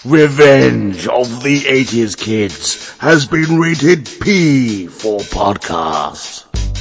Revenge of the 80s Kids has been rated P for podcast.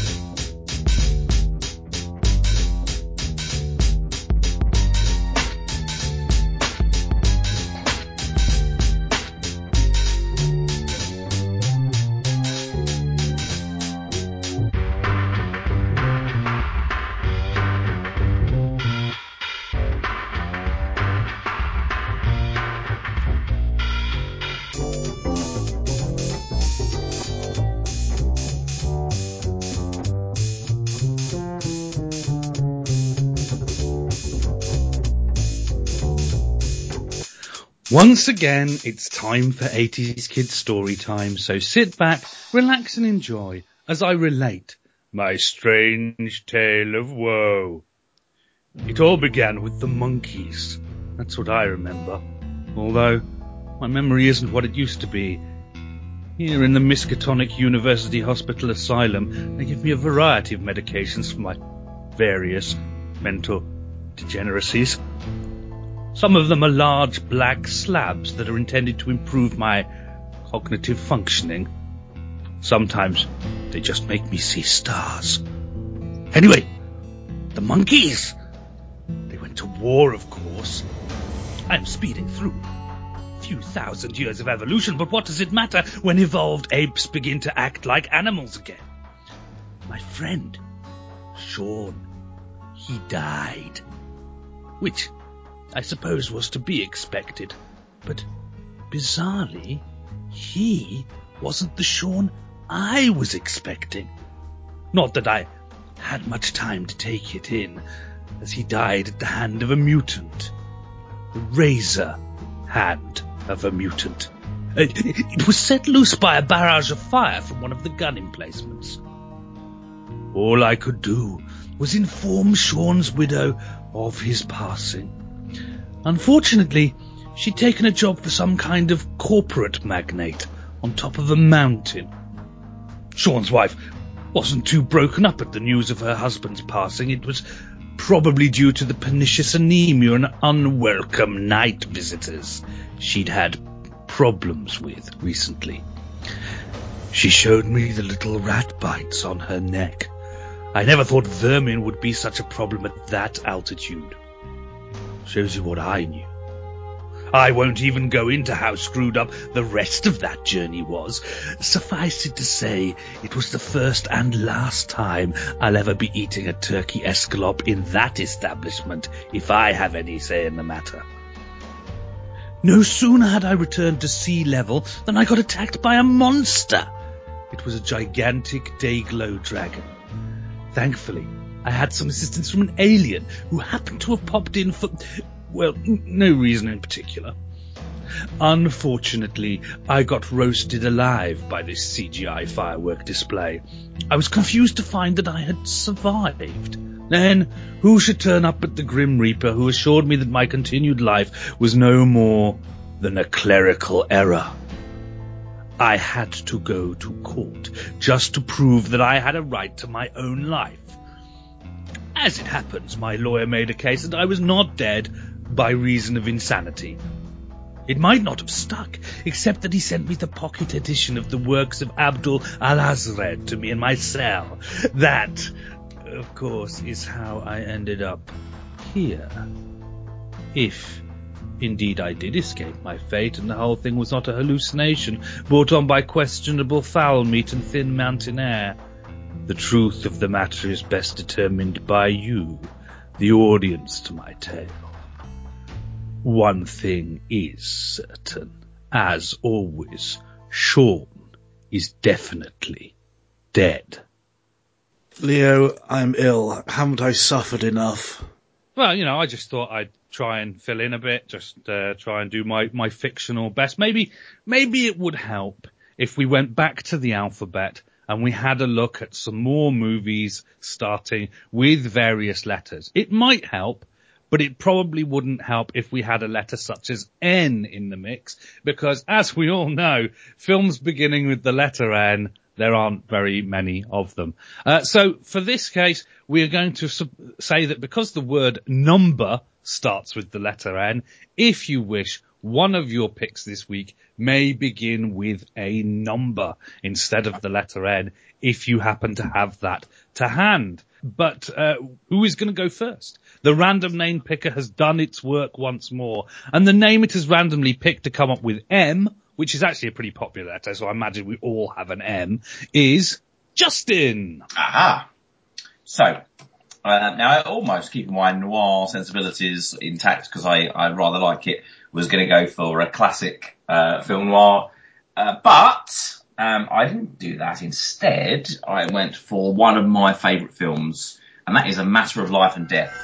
Once again, it's time for 80s Kids story time, so sit back, relax and enjoy as I relate my strange tale of woe. It all began with the monkeys. That's what I remember. Although, my memory isn't what it used to be. Here in the Miskatonic University Hospital Asylum, they give me a variety of medications for my various mental degeneracies. Some of them are large black slabs that are intended to improve my cognitive functioning. Sometimes they just make me see stars. Anyway, the monkeys. They went to war, of course. I'm speeding through. A few thousand years of evolution, but what does it matter when evolved apes begin to act like animals again? My friend, Sean, he died. Which I suppose was to be expected, but bizarrely, he wasn't the Sean I was expecting. Not that I had much time to take it in, as he died at the hand of a mutant. The razor hand of a mutant. It was set loose by a barrage of fire from one of the gun emplacements. All I could do was inform Sean's widow of his passing. Unfortunately, she'd taken a job for some kind of corporate magnate on top of a mountain. Sean's wife wasn't too broken up at the news of her husband's passing. It was probably due to the pernicious anemia and unwelcome night visitors she'd had problems with recently. She showed me the little rat bites on her neck. I never thought vermin would be such a problem at that altitude. Shows you what I knew. I won't even go into how screwed up the rest of that journey was. Suffice it to say, it was the first and last time I'll ever be eating a turkey escalope in that establishment, if I have any say in the matter. No sooner had I returned to sea level than I got attacked by a monster. It was a gigantic day-glow dragon. Thankfully, I had some assistance from an alien who happened to have popped in for, well, no reason in particular. Unfortunately, I got roasted alive by this CGI firework display. I was confused to find that I had survived. Then, who should turn up but the Grim Reaper, who assured me that my continued life was no more than a clerical error. I had to go to court just to prove that I had a right to my own life. As it happens, my lawyer made a case that I was not dead by reason of insanity. It might not have stuck, except that he sent me the pocket edition of the works of Abdul al-Azred to me in my cell. That, of course, is how I ended up here. If, indeed, I did escape my fate and the whole thing was not a hallucination brought on by questionable fowl meat and thin mountain air. The truth of the matter is best determined by you, the audience to my tale. One thing is certain. As always, Sean is definitely dead. Leo, I'm ill. Haven't I suffered enough? Well, I just thought I'd try and fill in a bit, just try and do my fictional best. Maybe it would help if we went back to the alphabet and we had a look at some more movies starting with various letters. It might help, but it probably wouldn't help if we had a letter such as N in the mix, because as we all know, films beginning with the letter N, there aren't very many of them. So for this case, we are going to say that because the word number starts with the letter N, if you wish, one of your picks this week may begin with a number instead of the letter N, if you happen to have that to hand. But who is going to go first? The random name picker has done its work once more, and the name it has randomly picked to come up with M, which is actually a pretty popular letter, so I imagine we all have an M, is Justin. Aha. So, now I almost, keeping my noir sensibilities intact because I rather like it, was going to go for a classic film noir. But I didn't do that. Instead, I went for one of my favourite films, and that is A Matter of Life and Death.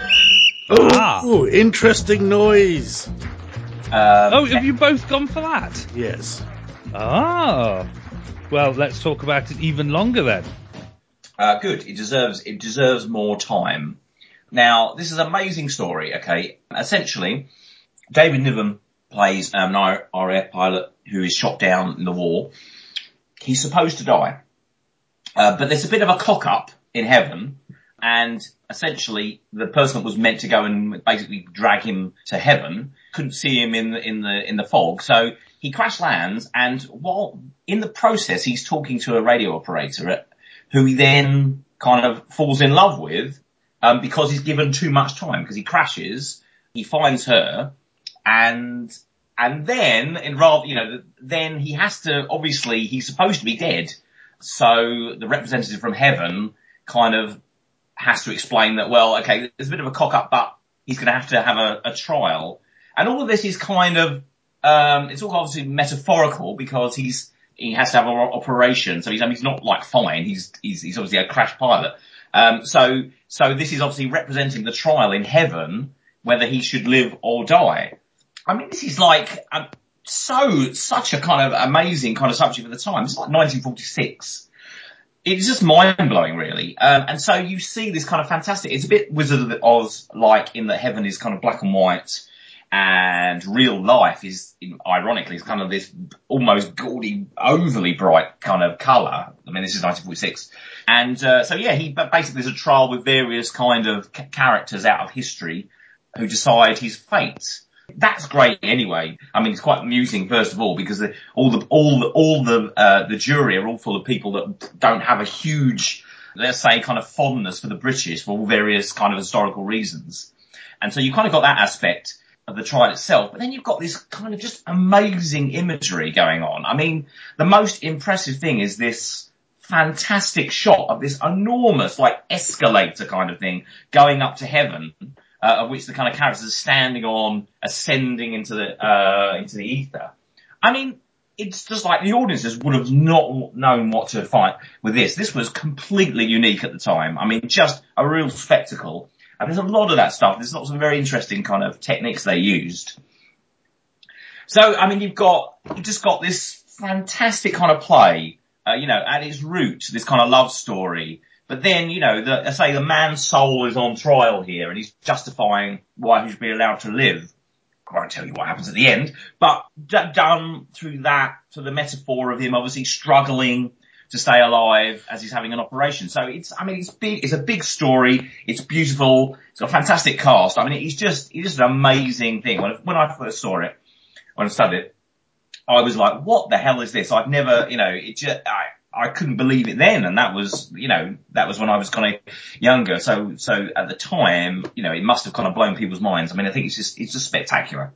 Oh, interesting noise. Have you both gone for that? Yes. Ah. Well, let's talk about it even longer then. Good. It deserves more time. Now, this is an amazing story, okay? Essentially, David Niven plays an RAF pilot who is shot down in the war. He's supposed to die. But there's a bit of a cock-up in heaven, and essentially the person that was meant to go and basically drag him to heaven couldn't see him in the fog, so he crash lands, and while in the process he's talking to a radio operator who he then kind of falls in love with, because he's given too much time, because he crashes, he finds her, and then then he has to, obviously he's supposed to be dead, so the representative from heaven kind of has to explain that, well, okay, there's a bit of a cock up, but he's going to have a trial. And all of this is kind of, it's all obviously metaphorical because he has to have an operation. So he's not like fine. He's obviously a crash pilot. So this is obviously representing the trial in heaven, whether he should live or die. I mean, this is like, such a kind of amazing kind of subject for the time. It's like 1946. It's just mind-blowing, really. And so you see this kind of fantastic, it's a bit Wizard of Oz, like in that heaven is kind of black and white, and real life is, ironically, is kind of this almost gaudy, overly bright kind of colour. I mean, this is 1946. And, basically there's a trial with various kind of characters out of history who decide his fate. That's great anyway. I mean, it's quite amusing, first of all, because all the jury are all full of people that don't have a huge, let's say, kind of fondness for the British for all various kind of historical reasons. And so you kind of got that aspect of the trial itself, but then you've got this kind of just amazing imagery going on. I mean, the most impressive thing is this fantastic shot of this enormous, like, escalator kind of thing going up to heaven, of which the kind of characters are standing on, ascending into the ether. I mean, it's just like the audiences would have not known what to find with this. This was completely unique at the time. I mean, just a real spectacle. And there's a lot of that stuff. There's lots of very interesting kind of techniques they used. So, I mean, you've just got this fantastic kind of play, at its root, this kind of love story. But then, the man's soul is on trial here, and he's justifying why he should be allowed to live. I won't tell you what happens at the end, but done through the metaphor of him obviously struggling to stay alive as he's having an operation. So it's big, it's a big story, it's beautiful, it's got a fantastic cast. I mean, it's just an amazing thing. When I first saw it, when I studied it, I was like, what the hell is this? I've never, I couldn't believe it then, and that was when I was kind of younger. So at the time, it must have kind of blown people's minds. I mean, I think it's just spectacular.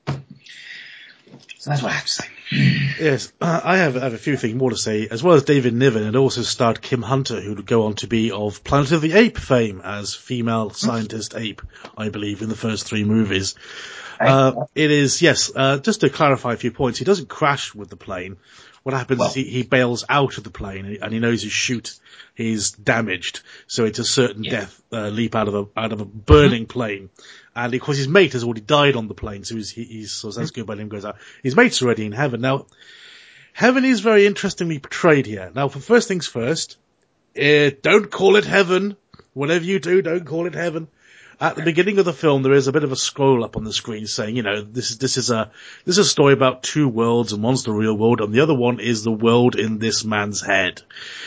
So that's what I have to say. Yes, I have a few things more to say. As well as David Niven, it also starred Kim Hunter, who would go on to be of Planet of the Apes fame as female scientist ape, I believe, in the first 3 movies. It is, yes, just to clarify a few points, he doesn't crash with the plane. What happens is he bails out of the plane, and he knows his chute is damaged, so it's a certain death leap out of a burning plane. And of course his mate has already died on the plane, so so that's good by him goes out. His mate's already in heaven. Now, heaven is very interestingly portrayed here. Now, for first things first, don't call it heaven. Whatever you do, don't call it heaven. At the beginning of the film, there is a bit of a scroll up on the screen saying, you know, this is a story about two worlds, and one's the real world, and the other one is the world in this man's head.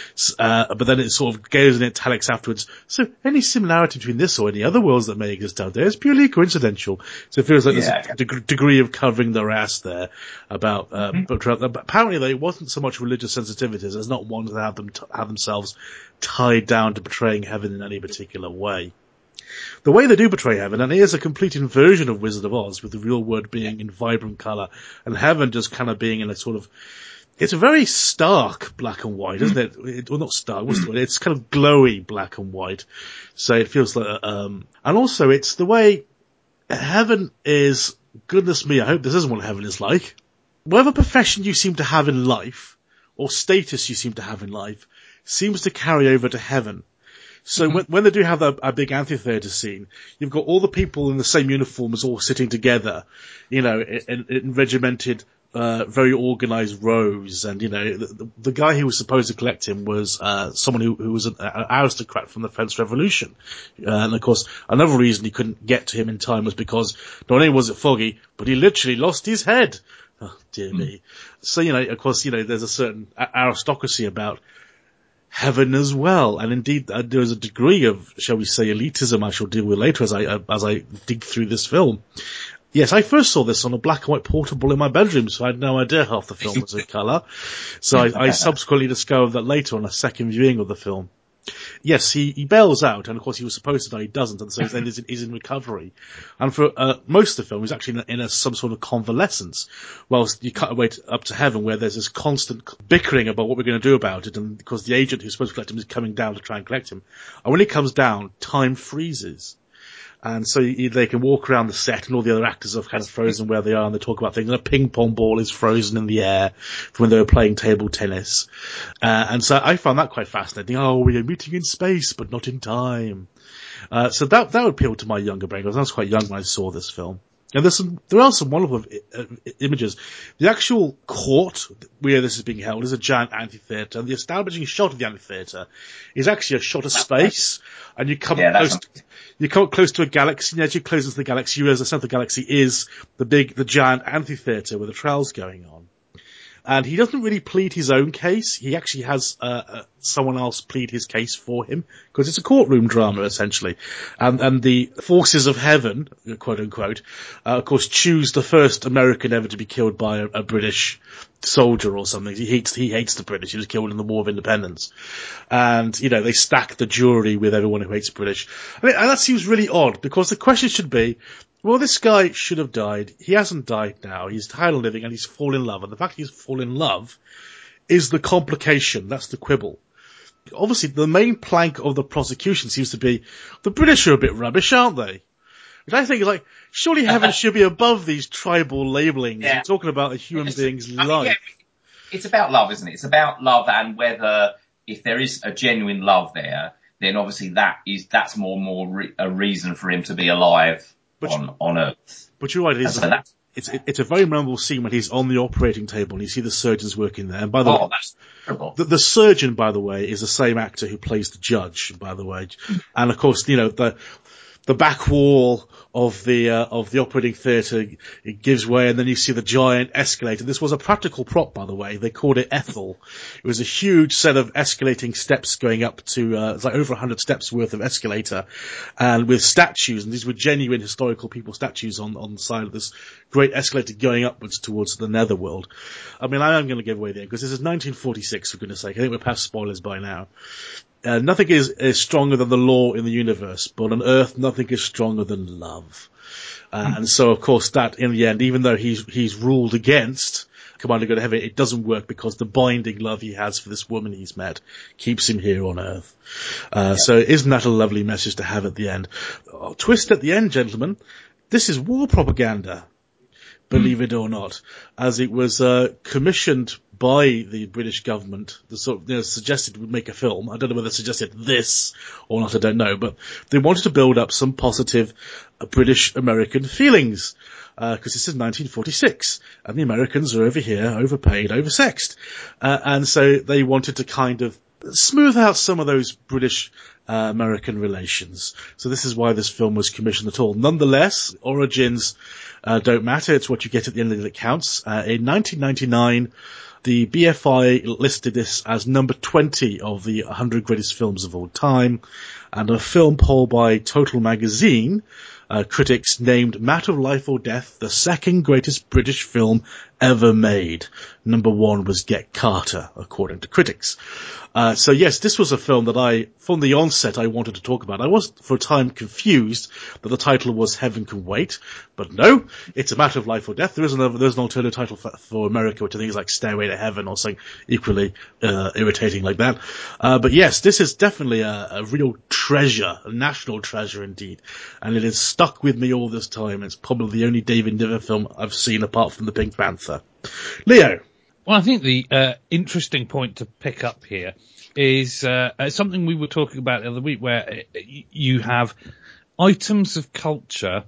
But then it sort of goes in italics afterwards. So any similarity between this or any other worlds that may exist out there is purely coincidental. So it feels like there's a degree of covering their ass there about, but apparently though, it wasn't so much religious sensitivities as not wanting to have themselves tied down to portraying heaven in any particular way. The way they do portray heaven, and it is a complete inversion of Wizard of Oz, with the real world being in vibrant colour, and heaven just kind of being in a sort of, it's a very stark black and white, isn't it? Well, not stark, what's the word? It's kind of glowy black and white. So it feels like, and also it's the way heaven is, goodness me, I hope this isn't what heaven is like. Whatever profession you seem to have in life, or status you seem to have in life, seems to carry over to heaven. So when they do have a big amphitheater scene, you've got all the people in the same uniforms all sitting together, you know, in regimented, very organized rows. And, you know, the guy who was supposed to collect him was, someone who was an aristocrat from the French Revolution. And of course, another reason he couldn't get to him in time was because not only was it foggy, but he literally lost his head. Oh, dear me. So, you know, of course, you know, there's a certain aristocracy about heaven as well, and indeed there is a degree of, shall we say, elitism I shall deal with later as I dig through this film. Yes, I first saw this on a black and white portable in my bedroom, so I had no idea half the film was in colour. So I subsequently discovered that later on a second viewing of the film. Yes, he bails out, and of course he was supposed to die, he doesn't, and so then he's in recovery. And for most of the film, he's actually in some sort of convalescence, whilst you cut away up to heaven, where there's this constant bickering about what we're going to do about it, and because the agent who's supposed to collect him is coming down to try and collect him. And when he comes down, time freezes. And so they can walk around the set, and all the other actors are kind of frozen where they are, and they talk about things. And a ping pong ball is frozen in the air from when they were playing table tennis. And so I found that quite fascinating. Oh, we are meeting in space, but not in time. So that would appeal to my younger brain, because I was quite young when I saw this film. And there are some wonderful images. The actual court where this is being held is a giant amphitheatre, and the establishing shot of the amphitheatre is actually a shot of space, and you come close to a galaxy, and as you close into the galaxy, you realize the center of the galaxy is the giant amphitheatre with the trials going on. And he doesn't really plead his own case. He actually has someone else plead his case for him, because it's a courtroom drama, essentially. And the forces of heaven, quote unquote, of course, choose the first American ever to be killed by a British soldier or something. He hates the British. He was killed in the War of Independence. And, you know, they stack the jury with everyone who hates British. And that seems really odd, because the question should be, well, this guy should have died. He hasn't died now. He's tired of living, and he's fallen in love. And the fact he's fallen in love is the complication. That's the quibble. Obviously, the main plank of the prosecution seems to be, the British are a bit rubbish, aren't they? Which I think is like, surely heaven should be above these tribal labellings. Yeah. You're talking about a human being's life. Yeah, it's about love, isn't it? It's about love, and whether, if there is a genuine love there, then obviously that's more a reason for him to be alive on Earth. But you're right, it's a very memorable scene when he's on the operating table and you see the surgeons working there. And by the way, that's terrible. The surgeon, by the way, is the same actor who plays the judge, by the way. And of course, you know, the back wall of the operating theatre, it gives way, and then you see the giant escalator. This was a practical prop, by the way. They called it Ethel. It was a huge set of escalating steps going up to, it's like over 100 steps worth of escalator, and with statues, and these were genuine historical people statues on the side of this great escalator going upwards towards the netherworld. I mean, I am going to give away the end, because this is 1946, for goodness sake. I think we're past spoilers by now. Nothing is stronger than the law in the universe, but on Earth, nothing is stronger than love. And so, of course, that in the end, even though he's ruled against Commander Go to Heaven, it doesn't work, because the binding love he has for this woman he's met keeps him here on Earth. So isn't that a lovely message to have at the end? Twist at the end, gentlemen. This is war propaganda, believe it or not, as it was commissioned by the British government. The sort of, suggested we make a film. I don't know whether they suggested this or not, I don't know, but they wanted to build up some positive British-American feelings, because this is 1946, and the Americans are over here, overpaid, oversexed, and so they wanted to kind of smooth out some of those British American relations. So this is why this film was commissioned at all. Nonetheless, origins don't matter. It's what you get at the end that counts. In 1999, the BFI listed this as number 20 of the 100 greatest films of all time, and a film poll by Total Magazine critics named Matter of Life or Death the second greatest British film ever made. Number one was Get Carter, according to critics. So yes, this was a film that from the onset, I wanted to talk about. I was, for a time, confused that the title was Heaven Can Wait, but no, it's A Matter of Life or Death. There's an alternative title for America, which I think is like Stairway to Heaven or something equally irritating like that. But yes, this is definitely a real treasure, a national treasure indeed, and it has stuck with me all this time. It's probably the only David Niven film I've seen apart from The Pink Panther. Leo. Well, I think the interesting point to pick up here is something we were talking about the other week, where you have items of culture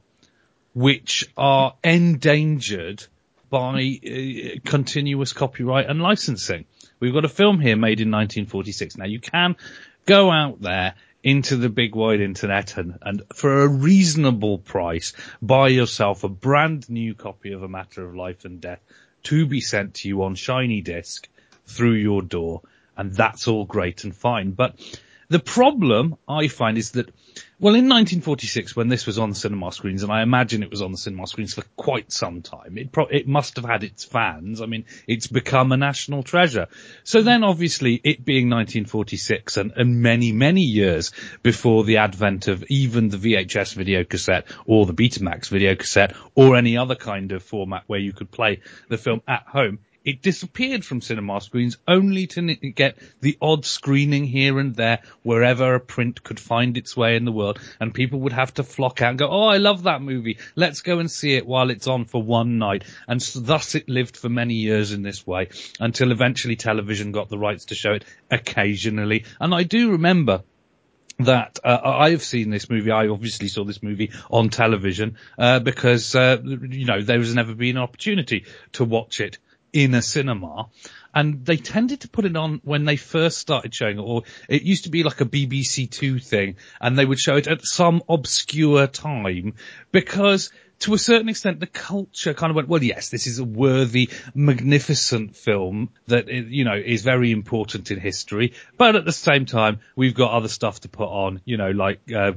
which are endangered by continuous copyright and licensing. We've got a film here made in 1946. Now, you can go out there into the big wide internet and for a reasonable price buy yourself a brand new copy of A Matter of Life and Death to be sent to you on shiny disc through your door, and that's all great and fine. But the problem I find is that, well, in 1946, when this was on the cinema screens, and I imagine it was on the cinema screens for quite some time, it must have had its fans. I mean, it's become a national treasure. So then, obviously, it being 1946 and many, many years before the advent of even the VHS videocassette or the Betamax videocassette or any other kind of format where you could play the film at home, it disappeared from cinema screens, only to get the odd screening here and there wherever a print could find its way in the world, and people would have to flock out and go, oh, I love that movie, let's go and see it while it's on for one night. And so thus it lived for many years in this way, until eventually television got the rights to show it occasionally. And I do remember that I've seen this movie. I obviously saw this movie on television because there has never been an opportunity to watch it in a cinema, and they tended to put it on when they first started showing it, or it used to be like a BBC Two thing, and they would show it at some obscure time, because to a certain extent the culture kind of went, well, yes, this is a worthy, magnificent film that, is very important in history, but at the same time we've got other stuff to put on, like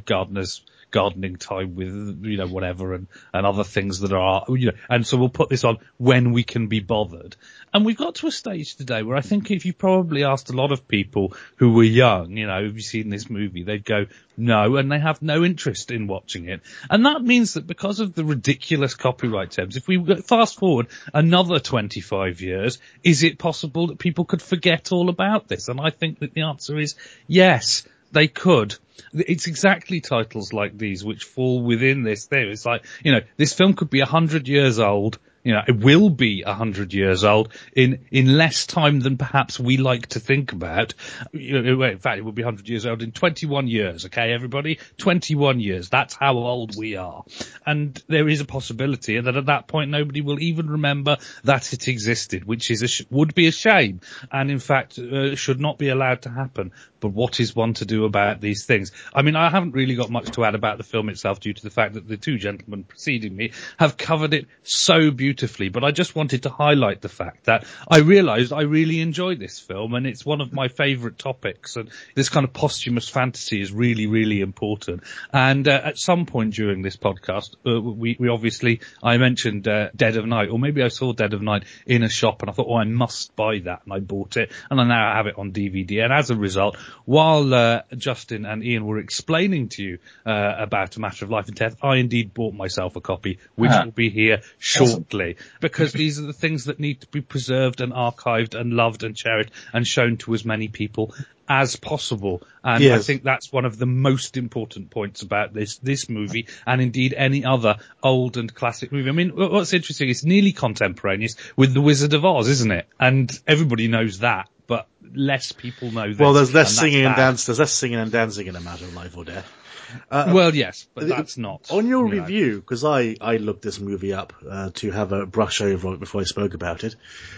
gardening time with, whatever, and other things that are, and so we'll put this on when we can be bothered. And we've got to a stage today where I think if you probably asked a lot of people who were young, have you seen this movie? They'd go, no, and they have no interest in watching it. And that means that because of the ridiculous copyright terms, if we fast forward another 25 years, is it possible that people could forget all about this? And I think that the answer is yes, they could. It's exactly titles like these which fall within this thing. It's like, this film could be 100 years old. It will be 100 years old in less time than perhaps we like to think about. In fact, it will be 100 years old in 21 years. Okay, everybody? 21 years. That's how old we are. And there is a possibility that at that point nobody will even remember that it existed, which would be a shame. And in fact, should not be allowed to happen. But what is one to do about these things? I mean, I haven't really got much to add about the film itself due to the fact that the two gentlemen preceding me have covered it so beautifully, but I just wanted to highlight the fact that I realised I really enjoyed this film, and it's one of my favourite topics, and this kind of posthumous fantasy is really, really important. And at some point during this podcast, we obviously, I mentioned Dead of Night, or maybe I saw Dead of Night in a shop, and I thought, I must buy that, and I bought it, and I now have it on DVD, and as a result, while Justin and Ian were explaining to you about A Matter of Life and Death, I indeed bought myself a copy, which will be here shortly, because these are the things that need to be preserved and archived and loved and cherished and shown to as many people as possible. And yes, I think that's one of the most important points about this movie, and indeed any other old and classic movie. I mean, what's interesting, it's nearly contemporaneous with The Wizard of Oz, isn't it? And everybody knows that, but less people know this. Well, there's less singing and dance. There's less singing and dancing in A Matter of Life or Death. Well, yes, but that's not on your review, because I looked this movie up to have a brush over it before I spoke about it.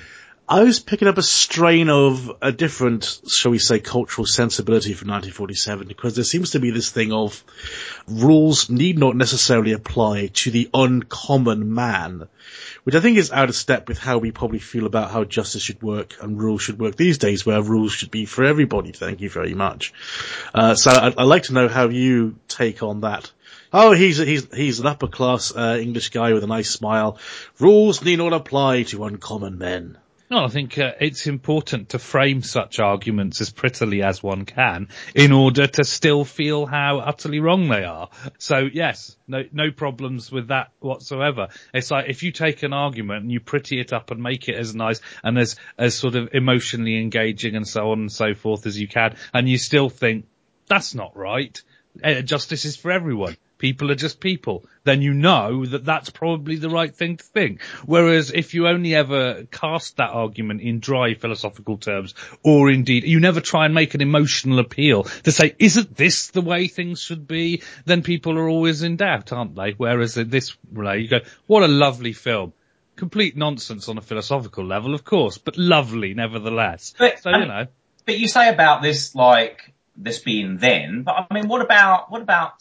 I was picking up a strain of a different, shall we say, cultural sensibility from 1947, because there seems to be this thing of rules need not necessarily apply to the uncommon man, which I think is out of step with how we probably feel about how justice should work and rules should work these days, where rules should be for everybody. Thank you very much. So I'd like to know how you take on that. Oh, he's an upper class English guy with a nice smile. Rules need not apply to uncommon men. No, I think it's important to frame such arguments as prettily as one can in order to still feel how utterly wrong they are. So yes, no problems with that whatsoever. It's like if you take an argument and you pretty it up and make it as nice and as sort of emotionally engaging and so on and so forth as you can, and you still think that's not right. Justice is for everyone. People are just people. Then you know that that's probably the right thing to think. Whereas if you only ever cast that argument in dry philosophical terms, or indeed you never try and make an emotional appeal to say, isn't this the way things should be? Then people are always in doubt, aren't they? Whereas in this way, you go, what a lovely film. Complete nonsense on a philosophical level, of course, but lovely nevertheless. But, so, you know. But you say about this, like, this being then, but I mean, what about,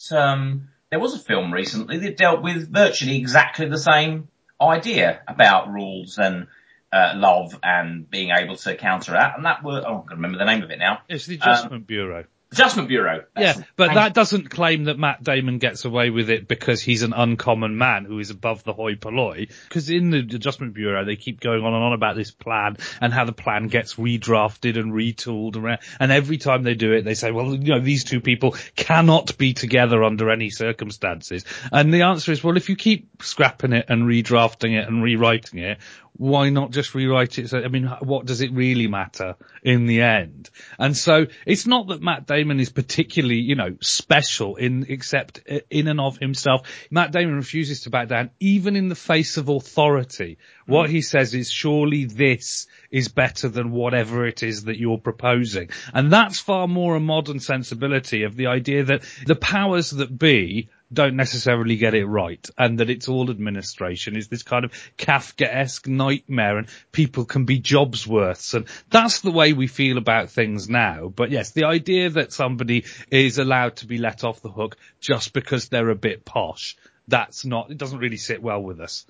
there was a film recently that dealt with virtually exactly the same idea about rules and love and being able to counteract, and that was, I can't remember the name of it now. It's the Adjustment Bureau. Adjustment Bureau. Yeah, but that doesn't claim that Matt Damon gets away with it because he's an uncommon man who is above the hoi polloi. Because in the Adjustment Bureau, they keep going on and on about this plan and how the plan gets redrafted and retooled around. And every time they do it, they say, well, you know, these two people cannot be together under any circumstances. And the answer is, well, if you keep scrapping it and redrafting it and rewriting it, why not just rewrite it? So, I mean, what does it really matter in the end? And so it's not that Matt Damon is particularly, you know, special except in and of himself. Matt Damon refuses to back down even in the face of authority. What he says is, surely this is better than whatever it is that you're proposing. And that's far more a modern sensibility of the idea that the powers that be don't necessarily get it right, and that it's all administration is this kind of Kafkaesque nightmare, and people can be jobsworths, and that's the way we feel about things now. But yes, the idea that somebody is allowed to be let off the hook just because they're a bit posh, it doesn't really sit well with us.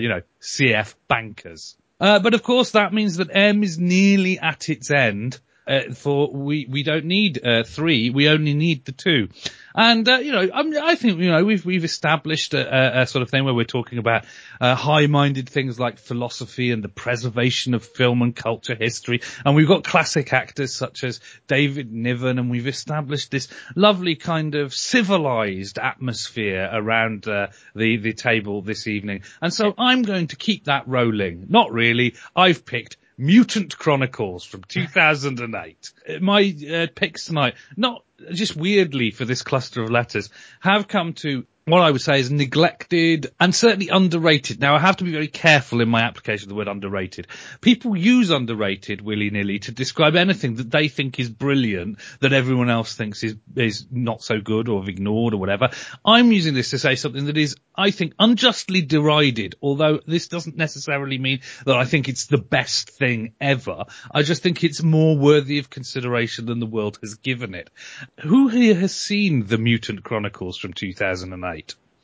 CF bankers. But of course that means that M is nearly at its end. We don't need 3, we only need the 2. And, I think, we've established a sort of thing where we're talking about, high-minded things like philosophy and the preservation of film and culture history. And we've got classic actors such as David Niven, and we've established this lovely kind of civilized atmosphere around, the table this evening. And so I'm going to keep that rolling. Not really. I've picked Mutant Chronicles from 2008. My picks tonight, not just weirdly for this cluster of letters, have come to what I would say is neglected and certainly underrated. Now, I have to be very careful in my application of the word underrated. People use underrated willy-nilly to describe anything that they think is brilliant that everyone else thinks is not so good or ignored or whatever. I'm using this to say something that is, I think, unjustly derided, although this doesn't necessarily mean that I think it's the best thing ever. I just think it's more worthy of consideration than the world has given it. Who here has seen The Mutant Chronicles from 2008?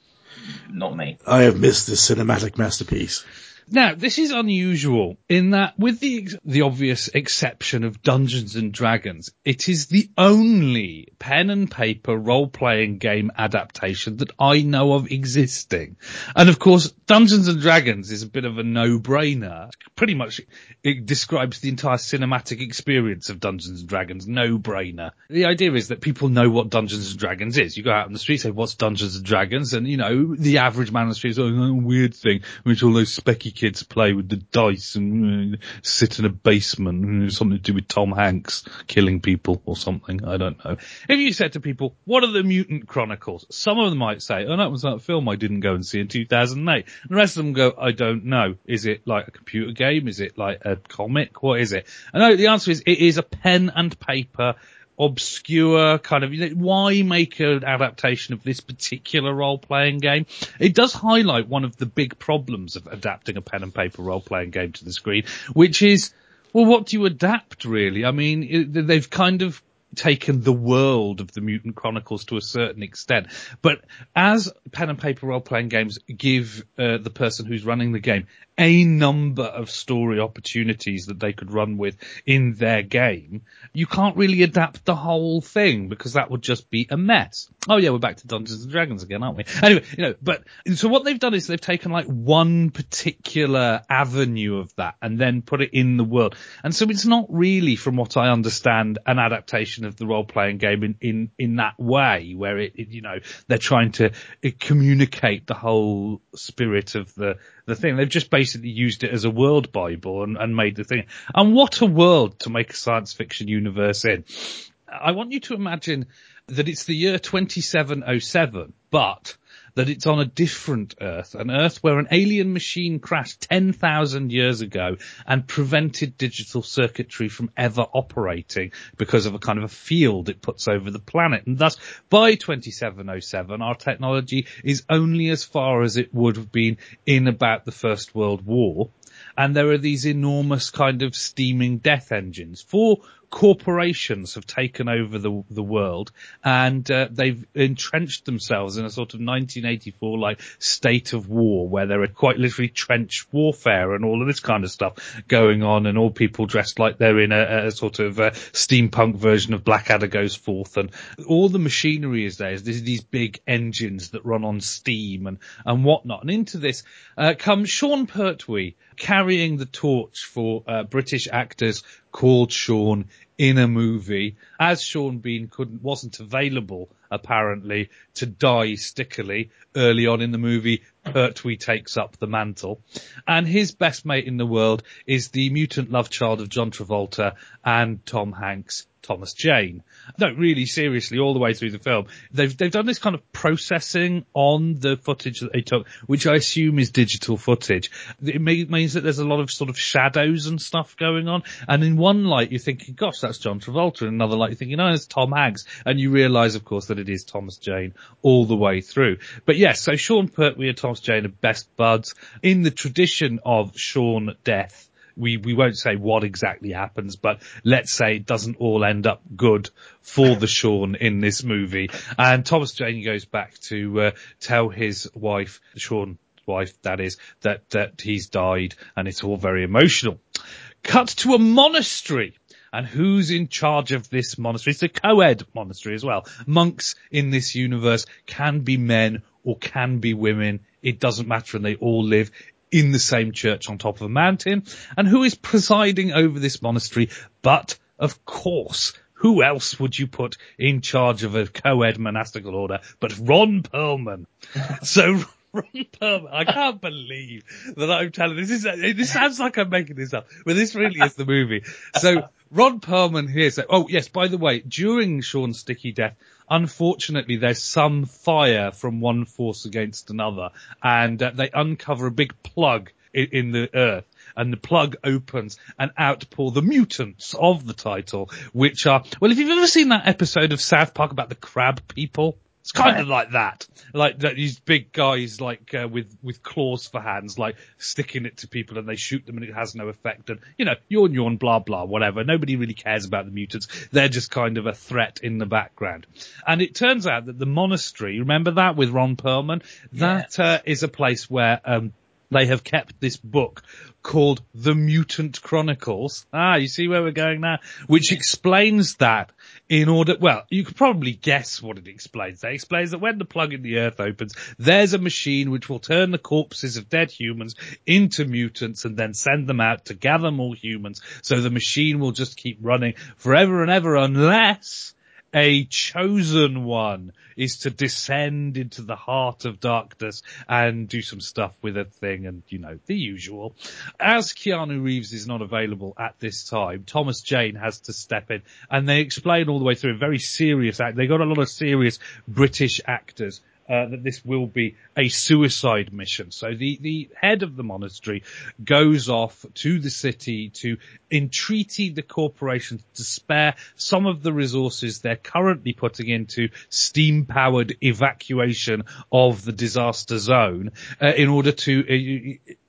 Not me. I have missed this cinematic masterpiece. Now, this is unusual in that, with the obvious exception of Dungeons and Dragons, it is the only pen and paper role-playing game adaptation that I know of existing. And of course, Dungeons and Dragons is a bit of a no-brainer. Pretty much it describes the entire cinematic experience of Dungeons and Dragons, no-brainer. The idea is that people know what Dungeons and Dragons is. You go out on the street, say, what's Dungeons and Dragons? And, the average man on the street is, a weird thing, which all those specky kids play with the dice and sit in a basement, something to do with Tom Hanks killing people or something, I don't know. If you said to people, what are the Mutant Chronicles? Some of them might say, oh, that was that film I didn't go and see in 2008. And the rest of them go, I don't know. Is it like a computer game? Is it like a comic? What is it? And the answer is, it is a pen and paper obscure kind of, why make an adaptation of this particular role-playing game? It does highlight one of the big problems of adapting a pen and paper role-playing game to the screen, which is Well, what do you adapt, really? I mean, they've kind of taken the world of the Mutant Chronicles to a certain extent. But as pen and paper role-playing games give the person who's running the game a number of story opportunities that they could run with in their game, you can't really adapt the whole thing because that would just be a mess. Oh yeah, we're back to Dungeons and Dragons again, aren't we? Anyway, but so what they've done is they've taken like one particular avenue of that and then put it in the world. And so it's not really, from what I understand, an adaptation of the role-playing game in that way, where they're trying to communicate the whole spirit of the thing. They've just basically used it as a world bible and made the thing. And what a world to make a science fiction universe in. I want you to imagine that it's the year 2707, but that it's on a different Earth, an Earth where an alien machine crashed 10,000 years ago and prevented digital circuitry from ever operating because of a kind of a field it puts over the planet. And thus, by 2707, our technology is only as far as it would have been in about the First World War. And there are these enormous kind of steaming death engines. 4 corporations have taken over the world, and they've entrenched themselves in a sort of 1984 like state of war, where there are quite literally trench warfare and all of this kind of stuff going on, and all people dressed like they're in a sort of steampunk version of Blackadder goes forth, and all the machinery is there. There's these big engines that run on steam and whatnot. And into this comes Sean Pertwee, carrying the torch for British actors called Sean in a movie. As Sean Bean wasn't available, apparently, to die stickily early on in the movie, Pertwee takes up the mantle. And his best mate in the world is the mutant love child of John Travolta and Tom Hanks, Thomas Jane. No, really, seriously, all the way through the film, they've done this kind of processing on the footage that they took, which I assume is digital footage. It means that there's a lot of sort of shadows and stuff going on. And in one light, you're thinking, gosh, that's John Travolta. In another light, you're thinking, oh, it's Tom Hanks. And you realise, of course, that it is Thomas Jane all the way through. But yes, so Sean Pertwee and Thomas Jane are best buds. In the tradition of Sean death, we won't say what exactly happens, but let's say it doesn't all end up good for the Sean in this movie. And Thomas Jane goes back to tell his wife, Sean's wife, that is, that he's died, and it's all very emotional. Cut to a monastery. And who's in charge of this monastery? It's a co-ed monastery as well. Monks in this universe can be men or can be women. It doesn't matter, and they all live in the same church on top of a mountain. And who is presiding over this monastery? But, of course, who else would you put in charge of a co-ed monastical order but Ron Perlman? So Ron Perlman, I can't believe that I'm telling this. This sounds like I'm making this up, but this really is the movie. So Ron Perlman here. So, oh yes, by the way, during Sean's sticky death, unfortunately, there's some fire from one force against another, and they uncover a big plug in the earth, and the plug opens, and out pour the mutants of the title, which are, well, if you've ever seen that episode of South Park about the crab people, it's kind of like that. Like these big guys, like, with claws for hands, like sticking it to people and they shoot them and it has no effect. And, yawn, blah, blah, whatever. Nobody really cares about the mutants. They're just kind of a threat in the background. And it turns out that the monastery, remember that with Ron Perlman? That, is a place where, they have kept this book called The Mutant Chronicles. You see where we're going now? Which explains that you could probably guess what it explains. It explains that when the plug in the earth opens, there's a machine which will turn the corpses of dead humans into mutants and then send them out to gather more humans. So the machine will just keep running forever and ever unless a chosen one is to descend into the heart of darkness and do some stuff with a thing and, the usual. As Keanu Reeves is not available at this time, Thomas Jane has to step in, and they explain all the way through a very serious act. They got a lot of serious British actors that this will be a suicide mission. So the head of the monastery goes off to the city to entreaty the corporations to spare some of the resources they're currently putting into steam-powered evacuation of the disaster zone in order to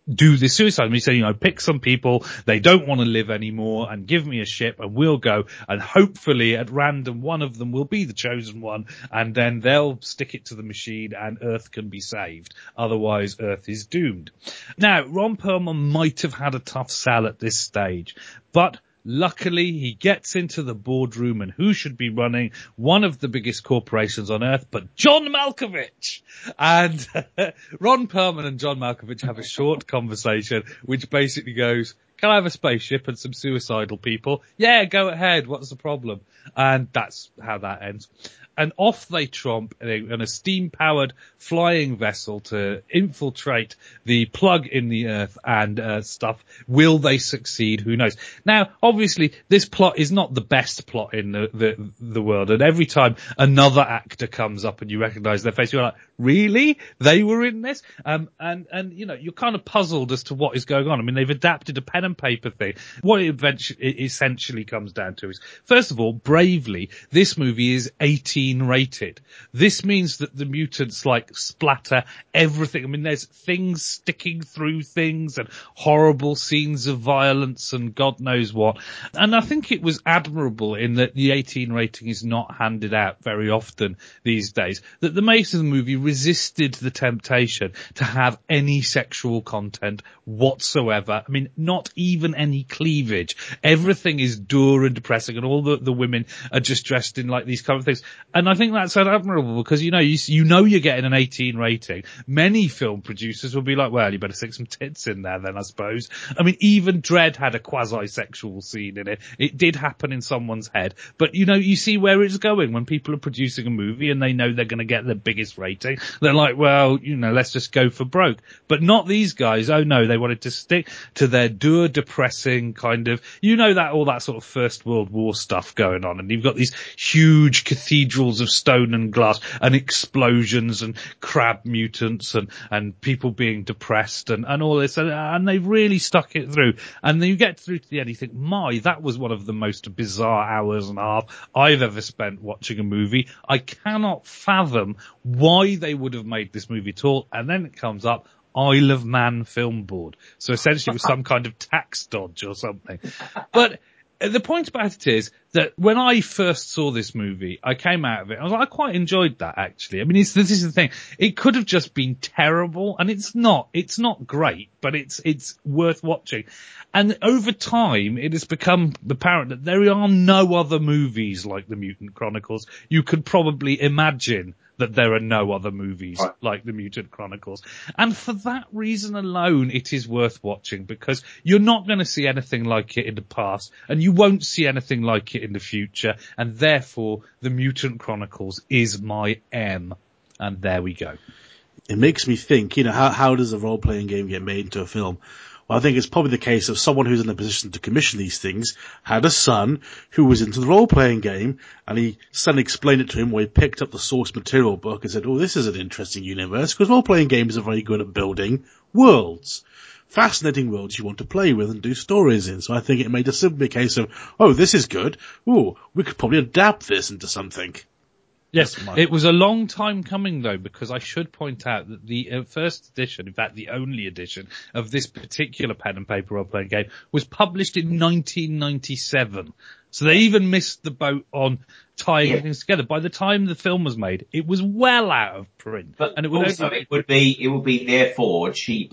do this suicide. And he said, pick some people, they don't want to live anymore, and give me a ship and we'll go, and hopefully at random one of them will be the chosen one, and then they'll stick it to the machine and Earth can be saved. Otherwise Earth is doomed. Now, Ron Perlman might have had a tough sell at this stage, but luckily, he gets into the boardroom, and who should be running one of the biggest corporations on Earth but John Malkovich? And Ron Perlman and John Malkovich have a short conversation which basically goes, can I have a spaceship and some suicidal people? Yeah, go ahead. What's the problem? And that's how that ends. And off they tromp in a steam-powered flying vessel to infiltrate the plug in the Earth and stuff. Will they succeed? Who knows? Now, obviously, this plot is not the best plot in the world. And every time another actor comes up and you recognise their face, you're like, really? They were in this? And you're kind of puzzled as to what is going on. I mean, they've adapted a pen and paper thing. What it essentially comes down to is, first of all, bravely, this movie is 18 rated. This means that the mutants splatter everything. I mean, there's things sticking through things and horrible scenes of violence and God knows what. And I think it was admirable in that the 18 rating is not handed out very often these days, that the makers of the movie resisted the temptation to have any sexual content whatsoever. I mean, not even any cleavage. Everything is dour and depressing, and all the women are just dressed in these kind of things. And I think that's admirable because, you know you're getting an 18 rating. Many film producers will be like, well, you better stick some tits in there then, I suppose. I mean, even Dredd had a quasi-sexual scene in it. It did happen in someone's head. But, you see where it's going when people are producing a movie and they know they're going to get the biggest rating. They're like, well, let's just go for broke. But not these guys. Oh no, they wanted to stick to their dour, depressing kind of, all that sort of First World War stuff going on. And you've got these huge cathedrals of stone and glass and explosions and crab mutants and people being depressed and all this. And they've really stuck it through. And then you get through to the end, you think, that was one of the most bizarre hours and a half I've ever spent watching a movie. I cannot fathom why they would have made this movie at all. And then it comes up, Isle of Man Film Board. So essentially it was some kind of tax dodge or something. But the point about it is that when I first saw this movie, I came out of it, I was like, I quite enjoyed that actually. I mean, this is the thing. It could have just been terrible, and it's not great, but it's worth watching. And over time, it has become apparent that there are no other movies like The Mutant Chronicles. You could probably imagine that there are no other movies like The Mutant Chronicles. And for that reason alone, it is worth watching, because you're not going to see anything like it in the past, and you won't see anything like it in the future, and therefore The Mutant Chronicles is my M. And there we go. It makes me think, how does a role-playing game get made into a film? Well, I think it's probably the case of someone who's in a position to commission these things had a son who was into the role-playing game, and his son explained it to him, where he picked up the source material book and said, this is an interesting universe, because role-playing games are very good at building worlds. Fascinating worlds you want to play with and do stories in. So I think it made a simply a case of, this is good. Ooh, we could probably adapt this into something. Yes, it was a long time coming though, because I should point out that the first edition, in fact the only edition of this particular pen and paper role-playing game, was published in 1997. So they even missed the boat on tying things together. By the time the film was made, it was well out of print. But and it would it would be therefore cheap.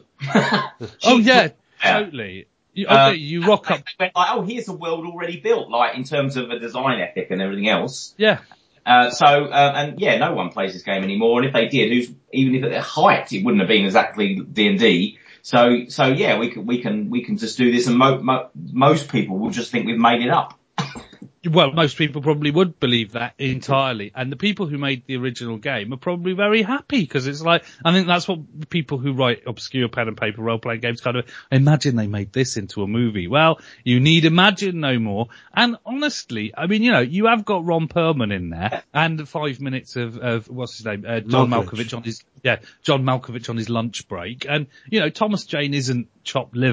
Oh yeah, totally. You rock up. Here's a world already built, in terms of a design ethic and everything else. Yeah. No one plays this game anymore. And if they did, even if at their height, it wouldn't have been exactly D&D. So yeah, we can just do this, and most people will just think we've made it up. Well, most people probably would believe that entirely. And the people who made the original game are probably very happy, because it's I think that's what the people who write obscure pen and paper role-playing games kind of imagine they made this into a movie. Well, you need imagine no more. And honestly, I mean, you have got Ron Perlman in there and 5 minutes of what's his name? John Malkovich on his lunch break. And, Thomas Jane isn't chopped liver.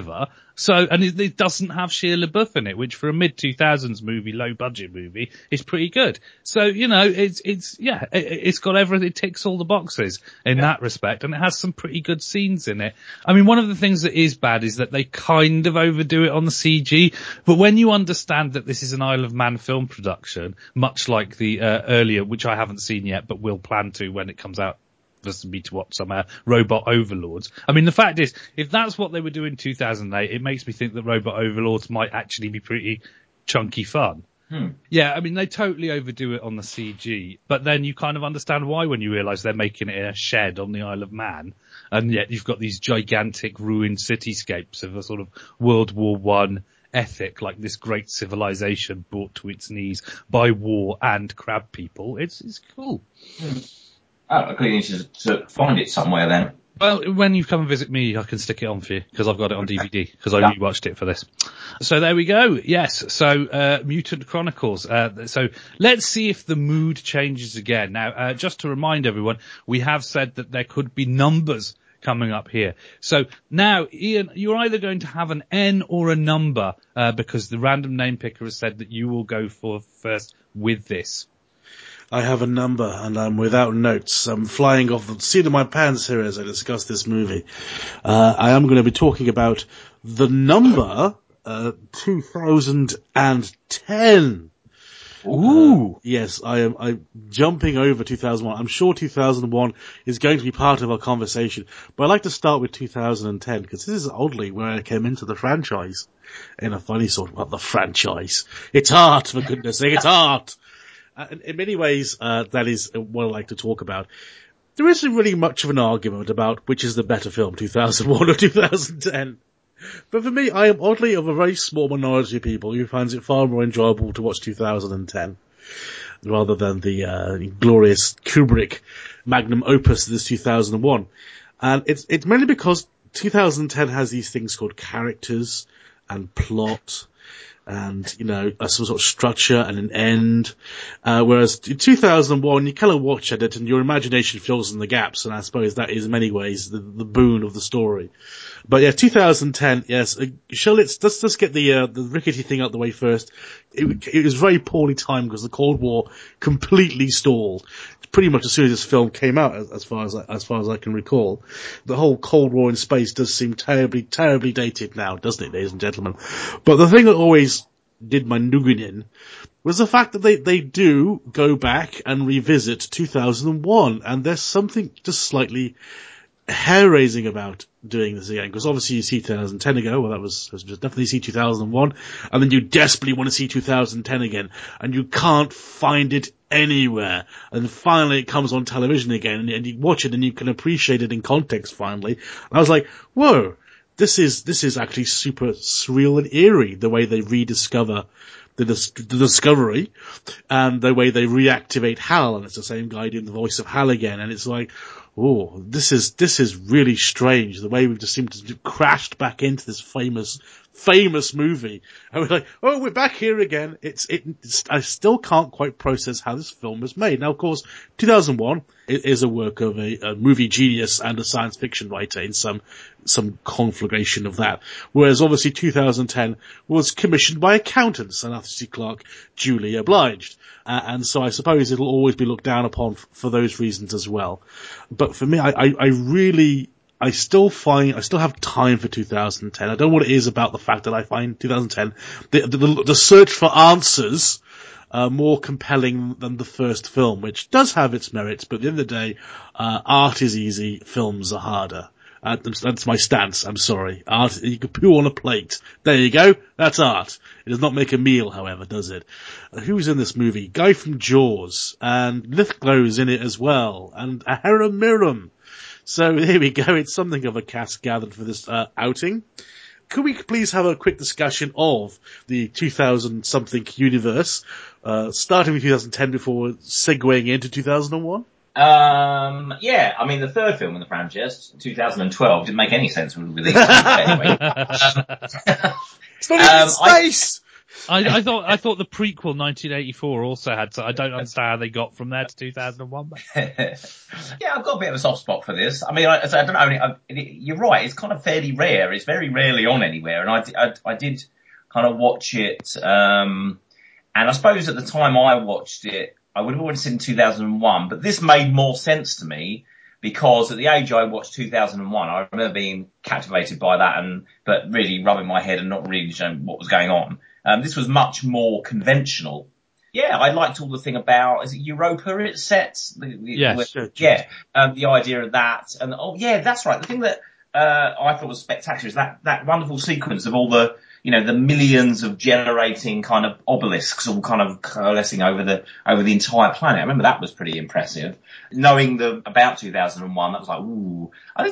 So, and it doesn't have Shia LaBeouf in it, which for a mid-2000s movie, low-budget movie, is pretty good. So, it's got everything, it ticks all the boxes in that respect, and it has some pretty good scenes in it. I mean, one of the things that is bad is that they kind of overdo it on the CG, but when you understand that this is an Isle of Man film production, much like the earlier, which I haven't seen yet, but will plan to when it comes out, for me to watch some Robot Overlords. I mean, the fact is, if that's what they were doing in 2008, it makes me think that Robot Overlords might actually be pretty chunky fun. Yeah, I mean, they totally overdo it on the CG, but then you kind of understand why when you realise they're making it in a shed on the Isle of Man, and yet you've got these gigantic ruined cityscapes of a sort of World War I ethic, like this great civilization brought to its knees by war and crab people. It's cool. Oh, I clearly need to find it somewhere then. Well, when you come and visit me, I can stick it on for you, because I've got it on DVD, because I rewatched it for this. So there we go. Yes. So, Mutant Chronicles. So let's see if the mood changes again. Now, just to remind everyone, we have said that there could be numbers coming up here. So now, Ian, you're either going to have an N or a number, because the random name picker has said that you will go for first with this. I have a number, and I'm without notes. I'm flying off the seat of my pants here as I discuss this movie. I am going to be talking about the number 2010. Ooh. Yes, I'm jumping over 2001. I'm sure 2001 is going to be part of our conversation, but I'd like to start with 2010, because this is oddly where I came into the franchise. In a funny sort of, the franchise. It's art, for goodness sake, it's art! In many ways, that is what I like to talk about. There isn't really much of an argument about which is the better film, 2001 or 2010. But for me, I am oddly of a very small minority of people who finds it far more enjoyable to watch 2010 rather than the glorious Kubrick magnum opus that is 2001. And it's mainly because 2010 has these things called characters and plot and, some sort of structure and an end. Whereas in 2001, you kind of watch at it and your imagination fills in the gaps, and I suppose that is in many ways the boon of the story. But yeah, 2010, yes. Let's just get the rickety thing out the way first. It was very poorly timed because the Cold War completely stalled. Pretty much as soon as this film came out, as far as I can recall. The whole Cold War in space does seem terribly, terribly dated now, doesn't it, ladies and gentlemen? But the thing that always did my noggin in was the fact that they do go back and revisit 2001, and there's something just slightly hair-raising about doing this again, because obviously you see 2010 ago, well that was definitely see 2001, and then you desperately want to see 2010 again, and you can't find it anywhere, and finally it comes on television again, and you watch it and you can appreciate it in context finally, and I was like, whoa, this is actually super surreal and eerie, the way they rediscover the Discovery, and the way they reactivate Hal, and it's the same guy doing the voice of Hal again, and it's like, oh, this is really strange, the way we've just seemed to have crashed back into this famous movie. And we're like, oh, we're back here again. I still can't quite process how this film was made. Now, of course, 2001 is a work of a movie genius and a science fiction writer in some conflagration of that. Whereas obviously 2010 was commissioned by accountants, and Arthur C. Clarke duly obliged. And so I suppose it'll always be looked down upon for those reasons as well. But for me, I still have time for 2010. I don't know what it is about the fact that I find 2010, the search for answers, more compelling than the first film, which does have its merits, but at the end of the day, art is easy, films are harder. That's my stance, I'm sorry. Art, you can poo on a plate. There you go, that's art. It does not make a meal, however, does it? Who's in this movie? Guy from Jaws, and Lithgow's in it as well, and Ahura Miram. So here we go, it's something of a cast gathered for this outing. Could we please have a quick discussion of the 2000-something universe, starting with 2010 before segueing into 2001? Yeah, I mean, the third film in the franchise, 2012, didn't make any sense when we released it anyway. It's not even space! I thought the prequel 1984 also had. So I don't understand how they got from there to 2001. Yeah, I've got a bit of a soft spot for this. I mean, I don't know. You're right. It's kind of fairly rare. It's very rarely on anywhere, and I did kind of watch it. And I suppose at the time I watched it, I would have already seen 2001, but this made more sense to me because at the age I watched 2001, I remember being captivated by that but really rubbing my head and not really knowing what was going on. This was much more conventional. Yeah, I liked all the thing about, is it Europa it's set? Yes. The idea of that. And that's right. The thing that, I thought was spectacular is that wonderful sequence of all the millions of generating kind of obelisks all kind of coalescing over the entire planet. I remember that was pretty impressive. Knowing about 2001, that was like, ooh. I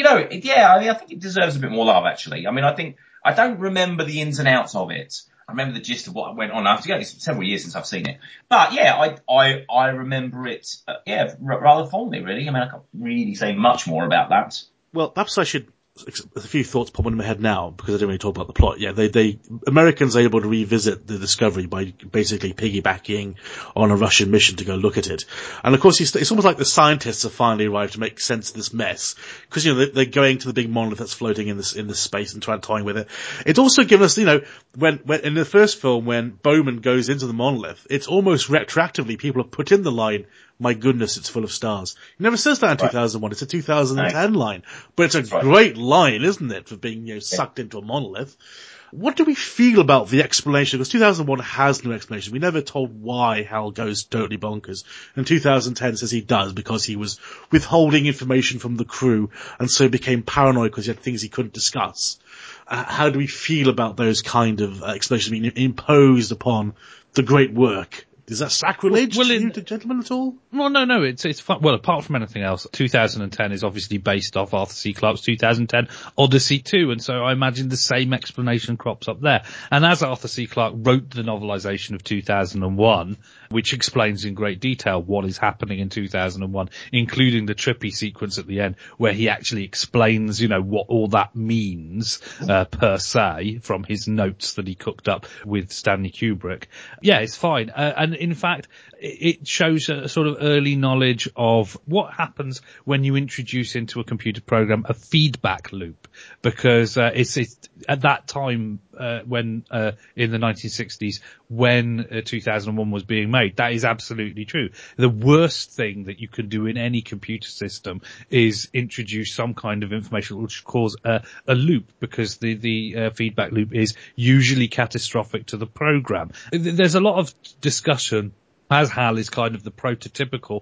think it deserves a bit more love, actually. I mean, I don't remember the ins and outs of it. I remember the gist of what went on. It's several years since I've seen it. But yeah, I remember it, rather fondly, really. I mean, I can't really say much more about that. Well, perhaps I should. A few thoughts pop into my head now because I don't really talk about the plot. Yeah, Americans are able to revisit the Discovery by basically piggybacking on a Russian mission to go look at it. And of course, it's almost like the scientists have finally arrived to make sense of this mess because they're going to the big monolith that's floating in this space and trying to toy with it. It's also given us, when in the first film when Bowman goes into the monolith, it's almost retroactively people have put in the line, "My goodness, it's full of stars." He never says that in 2001. It's a 2010 line. But it's a great line, isn't it, for being, sucked into a monolith. What do we feel about the explanation? Because 2001 has no explanation. We never told why Hal goes totally bonkers. And 2010 says he does because he was withholding information from the crew and so became paranoid because he had things he couldn't discuss. How do we feel about those kind of explanations being imposed upon the great work? Is that sacrilege to you, gentlemen, at all? Well, no, it's fun. Well, apart from anything else, 2010 is obviously based off Arthur C. Clarke's 2010 Odyssey 2, and so I imagine the same explanation crops up there. And as Arthur C. Clarke wrote the novelization of 2001, which explains in great detail what is happening in 2001, including the trippy sequence at the end where he actually explains, what all that means, per se, from his notes that he cooked up with Stanley Kubrick. Yeah, it's fine. And in fact, it shows a sort of early knowledge of what happens when you introduce into a computer program a feedback loop, because it's at that time when in the 1960s when 2001 was being made, that is absolutely true. The worst thing that you can do in any computer system is introduce some kind of information which cause a loop, because the feedback loop is usually catastrophic to the program. There's a lot of discussion, as Hal is kind of the prototypical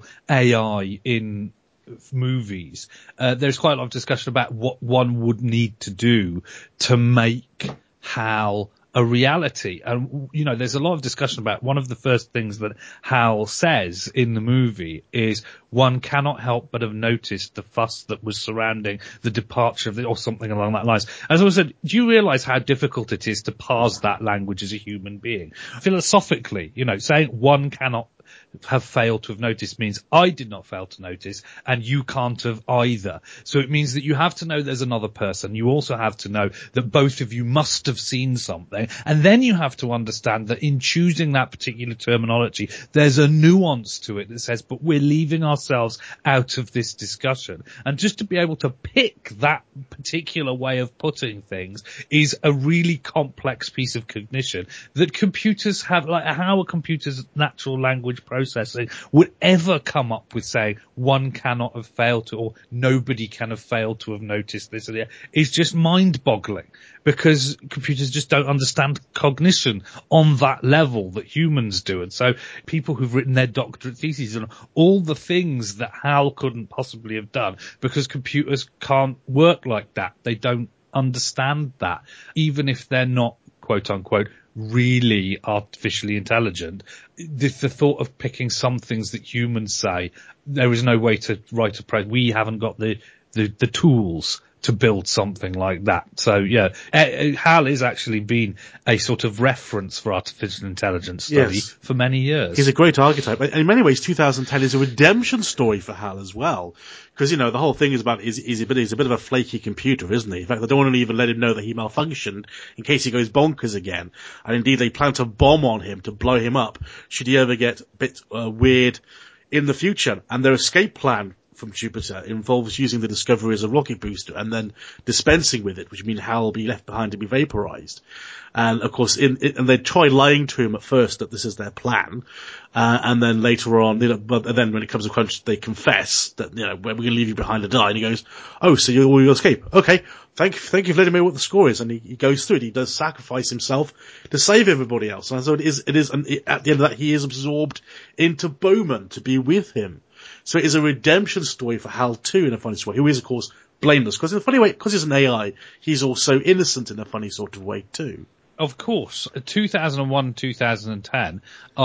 AI in movies. There's quite a lot of discussion about what one would need to do to make Hal a reality. And, there's a lot of discussion about one of the first things that Hal says in the movie is one cannot help but have noticed the fuss that was surrounding the departure of or something along that lines. As I said, do you realize how difficult it is to parse that language as a human being? Philosophically, saying one cannot have failed to have noticed means I did not fail to notice and you can't have either. So it means that you have to know there's another person. You also have to know that both of you must have seen something. And then you have to understand that in choosing that particular terminology, there's a nuance to it that says, but we're leaving ourselves out of this discussion. And just to be able to pick that particular way of putting things is a really complex piece of cognition that computers have. Like, how a computer's natural language processing would ever come up with saying one cannot have failed to, or nobody can have failed to have noticed this, is just mind-boggling, because computers just don't understand cognition on that level that humans do. And so people who've written their doctorate theses on all the things that Hal couldn't possibly have done, because computers can't work like that. They don't understand that, even if they're not, quote unquote, really artificially intelligent. The thought of picking some things that humans say, there is no way to write a program. We haven't got the tools to build something like that. So yeah, HAL has actually been a sort of reference for artificial intelligence study for many years. He's a great archetype. And in many ways, 2010 is a redemption story for HAL as well. Because, the whole thing is about, he's a bit of a flaky computer, isn't he? In fact, they don't want to even let him know that he malfunctioned in case he goes bonkers again. And indeed, they plant a bomb on him to blow him up should he ever get a bit weird in the future. And their escape plan from Jupiter involves using the Discovery as a rocket booster and then dispensing with it, which means Hal will be left behind to be vaporized. And of course, and they try lying to him at first that this is their plan, and then later on, but then when it comes to crunch, they confess that we're going to leave you behind to die. And he goes, "Oh, so you'll escape? Okay, thank you for letting me know what the score is." And he goes through it. He does sacrifice himself to save everybody else. And so it is. And at the end of that, he is absorbed into Bowman to be with him. So it is a redemption story for Hal too, in a funny way, who is of course blameless, because in a funny way, because he's an AI, he's also innocent in a funny sort of way too. Of course, 2001, 2010.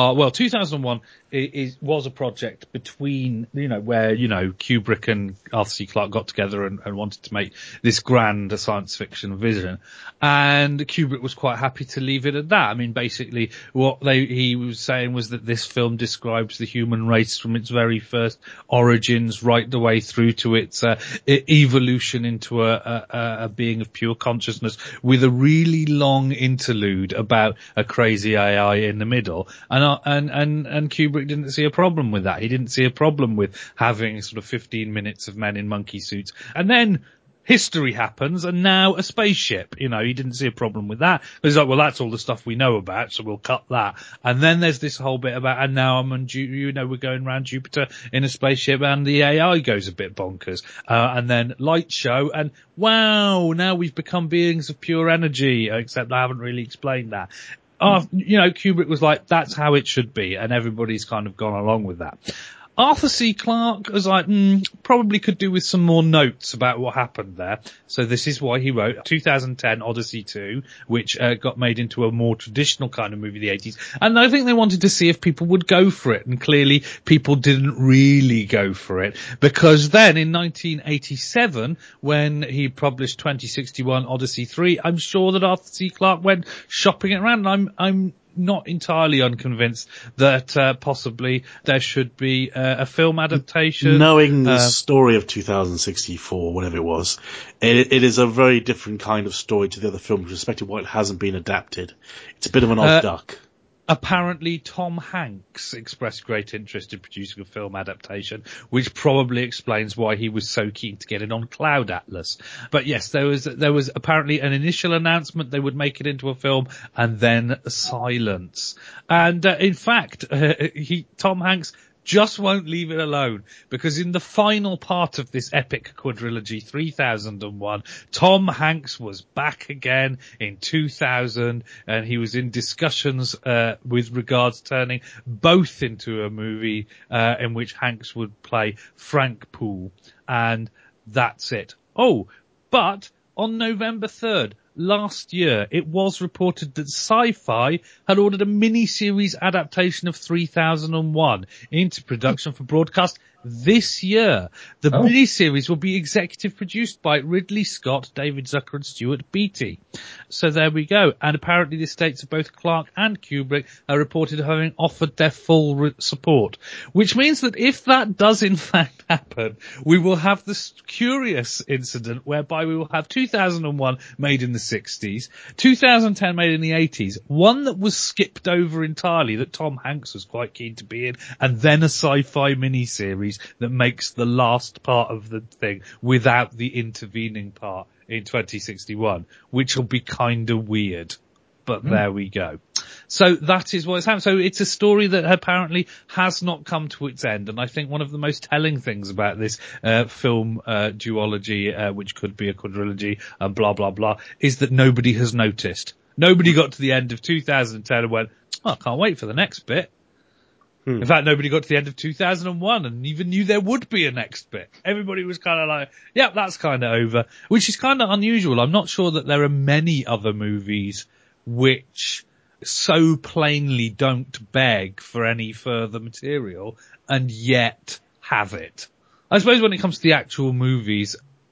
2001 was a project between, where, Kubrick and Arthur C. Clarke got together and wanted to make this grand science fiction vision. And Kubrick was quite happy to leave it at that. I mean, basically what he was saying was that this film describes the human race from its very first origins right the way through to its evolution into a being of pure consciousness, with a really long interlude about a crazy AI in the middle. And Kubrick didn't see a problem with that. He didn't see a problem with having sort of 15 minutes of men in monkey suits. And then history happens, and now a spaceship. He didn't see a problem with that. He's like, well, that's all the stuff we know about, so we'll cut that. And then there's this whole bit about, and now I'm on, we're going around Jupiter in a spaceship, and the AI goes a bit bonkers. And then light show, and wow, now we've become beings of pure energy, except I haven't really explained that. Kubrick was like, that's how it should be, and everybody's kind of gone along with that. Arthur C. Clarke was like, probably could do with some more notes about what happened there. So this is why he wrote 2010 Odyssey 2, which got made into a more traditional kind of movie in the 80s. And I think they wanted to see if people would go for it. And clearly people didn't really go for it, because then in 1987, when he published 2061 Odyssey 3, I'm sure that Arthur C. Clarke went shopping it around. And I'm not entirely unconvinced that possibly there should be a film adaptation. Knowing the story of 2064, whatever it was, it is a very different kind of story to the other films, with respect to why it hasn't been adapted. It's a bit of an odd duck. Apparently Tom Hanks expressed great interest in producing a film adaptation, which probably explains why he was so keen to get it on Cloud Atlas. But yes, there was apparently an initial announcement they would make it into a film, and then silence. And in fact, Tom Hanks just won't leave it alone, because in the final part of this epic quadrilogy, 3001, Tom Hanks was back again in 2000, and he was in discussions with regards to turning both into a movie in which Hanks would play Frank Poole, and that's it. Oh, but on November 3rd, last year, it was reported that Sci-Fi had ordered a mini-series adaptation of 3001 into production for broadcast this year. The miniseries will be executive produced by Ridley Scott, David Zucker and Stuart Beattie. So there we go. And apparently the estates of both Clarke and Kubrick are reported having offered their full support. Which means that if that does in fact happen, we will have this curious incident whereby we will have 2001 made in the 60s, 2010 made in the 80s, one that was skipped over entirely that Tom Hanks was quite keen to be in, and then a sci-fi miniseries that makes the last part of the thing without the intervening part in 2061, which will be kind of weird. But there we go. So that is what's happened. So it's a story that apparently has not come to its end. And I think one of the most telling things about this film duology, which could be a quadrilogy and blah, blah, blah, is that nobody has noticed. Nobody got to the end of 2010 and went, I can't wait for the next bit. In fact, nobody got to the end of 2001 and even knew there would be a next bit. Everybody was kind of like, yep, that's kind of over, which is kind of unusual. I'm not sure that there are many other movies which so plainly don't beg for any further material and yet have it. I suppose when it comes to the actual movies,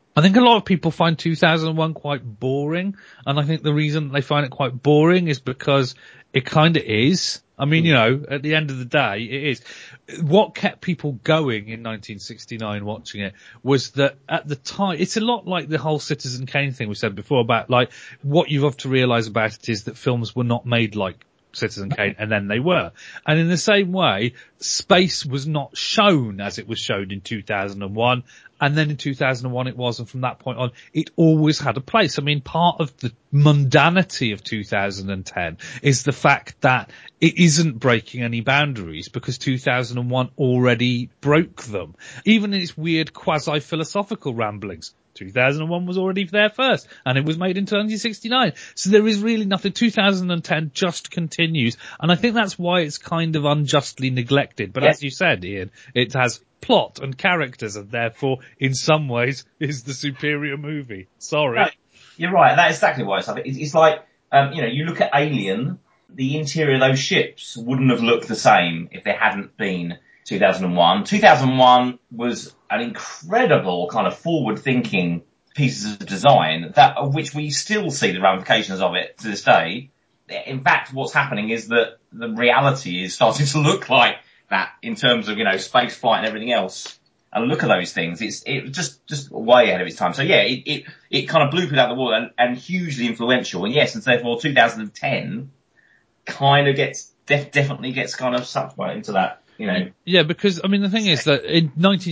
I think a lot of people find 2001 quite boring, and I think the reason they find it quite boring is because it kind of is. I mean, you know, at the end of the day, it is. What kept people going in 1969 watching it was that at the time, it's a lot like the whole Citizen Kane thing we said before about, like, what you have to realise about it is that films were not made like Citizen Kane, and then they were. And in the same way, space was not shown as it was shown in 2001, and then in 2001 it was, and from that point on, it always had a place. I mean, part of the mundanity of 2010 is the fact that it isn't breaking any boundaries, because 2001 already broke them. Even in its weird quasi-philosophical ramblings, 2001 was already there first, and it was made in 1969. So there is really nothing. 2010 just continues, and I think that's why it's kind of unjustly neglected. But as you said, Ian, it has plot and characters, and therefore, in some ways, is the superior movie. Sorry. No, you're right. That's exactly why it's like, you know, you look at Alien, the interior of those ships wouldn't have looked the same if they hadn't been 2001. 2001 was an incredible kind of forward-thinking pieces of design of which we still see the ramifications of it to this day. In fact, what's happening is that the reality is starting to look like that in terms of, you know, space flight and everything else. And look at those things. It just way ahead of its time. So yeah, it kind of blew people out of the water and hugely influential. And yes, and therefore 2010 kind of definitely gets kind of sucked right into that. You know. Yeah, because, I mean, the thing is that in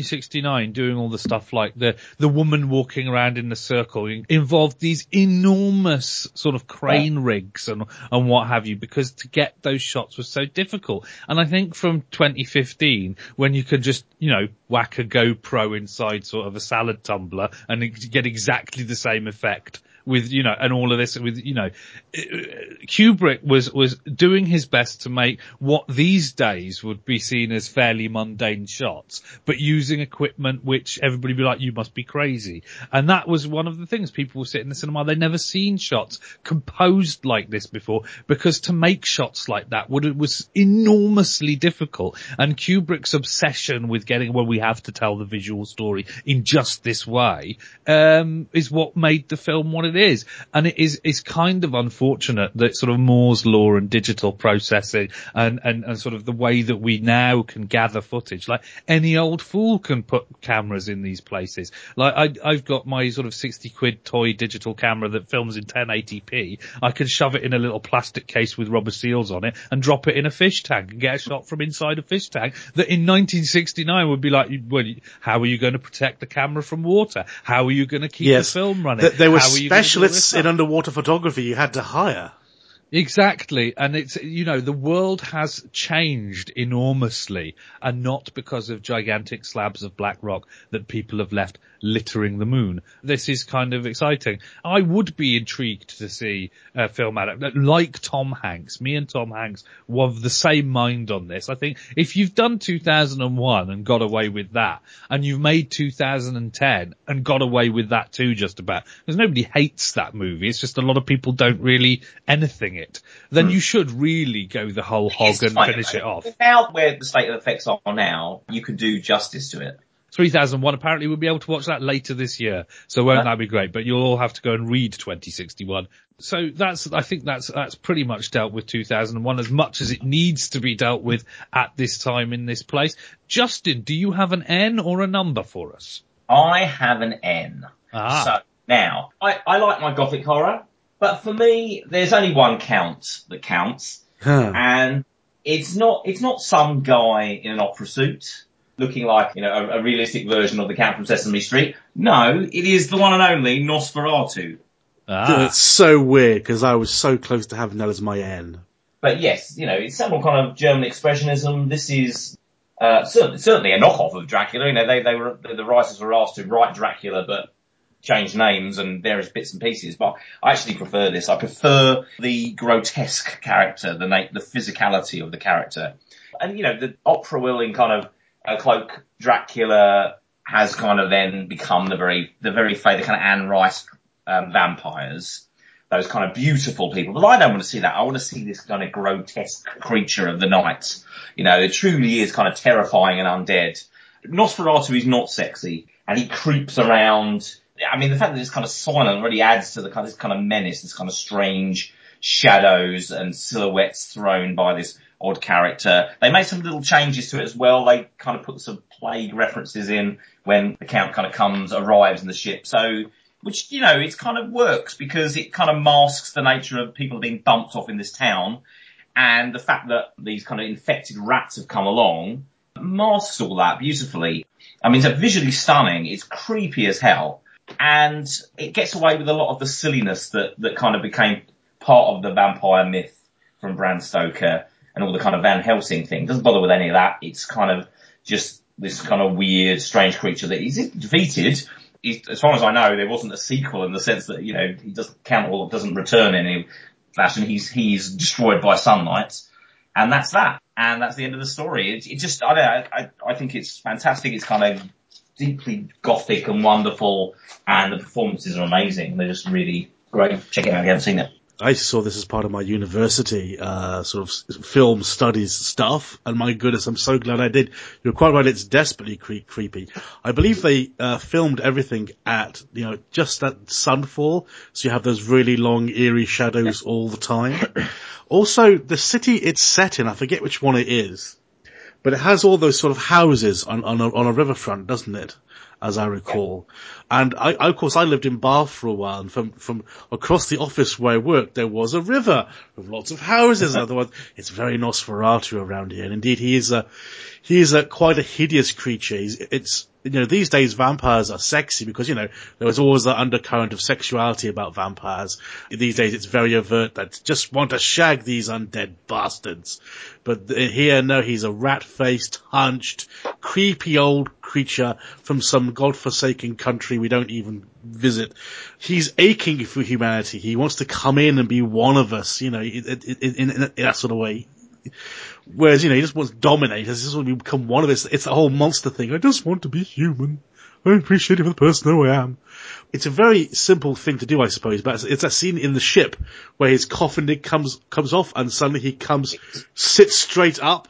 1969, doing all the stuff like the woman walking around in the circle involved these enormous sort of crane rigs and what have you, because to get those shots was so difficult. And I think from 2015, when you could just, you know, whack a GoPro inside sort of a salad tumbler and get exactly the same effect with, you know, and all of this with, you know, Kubrick was doing his best to make what these days would be seen as fairly mundane shots, but using equipment which everybody would be like, you must be crazy. And that was one of the things. People would sit in the cinema, they'd never seen shots composed like this before, because to make shots like that was enormously difficult. And Kubrick's obsession with getting, well, we have to tell the visual story in just this way, is what made the film what it is. And it's kind of unfortunate that sort of Moore's law and digital processing and sort of the way that we now can gather footage, like any old fool can put cameras in these places. Like I've got my sort of 60 quid toy digital camera that films in 1080p. I can shove it in a little plastic case with rubber seals on it and drop it in a fish tank and get a shot from inside a fish tank that in 1969 would be like, well, how are you going to protect the camera from water? How are you going to keep the film running? There were specialists in underwater photography you had to hire. Exactly. And it's, you know, the world has changed enormously, and not because of gigantic slabs of black rock that people have left littering the moon. This is kind of exciting. I would be intrigued to see a film adaptation like Tom Hanks. Me and Tom Hanks were of the same mind on this. I think if you've done 2001 and got away with that, and you've made 2010 and got away with that too, just about, because nobody hates that movie. It's just a lot of people don't really anything it. Then you should really go the whole hog and finish it off. Now, where the state of effects are now, you can do justice to it. 3001, apparently we'll be able to watch that later this year. So won't that be great? But you'll all have to go and read 2061. So I think that's pretty much dealt with 2001 as much as it needs to be dealt with at this time in this place. Justin, do you have an N or a number for us? I have an N. So now, I like my gothic horror, but for me, there's only one count that counts. And it's not some guy in an opera suit looking like, you know, a realistic version of the Count from Sesame Street. No, it is the one and only Nosferatu. That's so weird, because I was so close to having that as my N. But yes, you know, it's some kind of German expressionism. This is certainly a knockoff of Dracula. You know, the writers were asked to write Dracula, but change names and various bits and pieces. But I actually prefer this. I prefer the grotesque character, the physicality of the character. And, you know, the opera will in kind of cloak Dracula has kind of then become the very kind of Anne Rice vampires, those kind of beautiful people. But I don't want to see that. I want to see this kind of grotesque creature of the night. You know, it truly is kind of terrifying and undead. Nosferatu is not sexy, and he creeps around I mean, the fact that it's kind of silent really adds to this kind of menace, this kind of strange shadows and silhouettes thrown by this odd character. They made some little changes to it as well. They kind of put some plague references in when the Count kind of arrives in the ship. So, which, you know, it kind of works because it kind of masks the nature of people being bumped off in this town. And the fact that these kind of infected rats have come along masks all that beautifully. I mean, it's visually stunning. It's creepy as hell. And it gets away with a lot of the silliness that kind of became part of the vampire myth from Bram Stoker and all the kind of Van Helsing thing. Doesn't bother with any of that. It's kind of just this kind of weird, strange creature that he's defeated. As far as I know, there wasn't a sequel in the sense that, you know, he doesn't return any fashion. He's destroyed by sunlight. And that's that. And that's the end of the story. I think it's fantastic. It's kind of deeply gothic and wonderful, and the performances are amazing. They're just really great. Check it out if you haven't seen it. I saw this as part of my university, sort of film studies stuff, and my goodness, I'm so glad I did. You're quite right, it's desperately creepy. I believe they, filmed everything at, you know, just at sunfall, so you have those really long, eerie shadows all the time. Also, the city it's set in, I forget which one it is, but it has all those sort of houses on a riverfront, doesn't it? As I recall. And of course, I lived in Bath for a while, and from across the office where I worked, there was a river with lots of houses. Otherwise, it's very Nosferatu around here. And indeed, he is quite a hideous creature. You know, these days vampires are sexy because, you know, there was always that undercurrent of sexuality about vampires. These days it's very overt that just want to shag these undead bastards. But here, no, he's a rat-faced, hunched, creepy old creature from some godforsaken country we don't even visit. He's aching for humanity. He wants to come in and be one of us, you know, in that sort of way. Whereas, you know, he just wants to dominate. He just wants to become one of us. It's the whole monster thing. I just want to be human. I appreciate it for the person who I am. It's a very simple thing to do, I suppose, but it's that scene in the ship where his coffin lid comes off and suddenly he sits straight up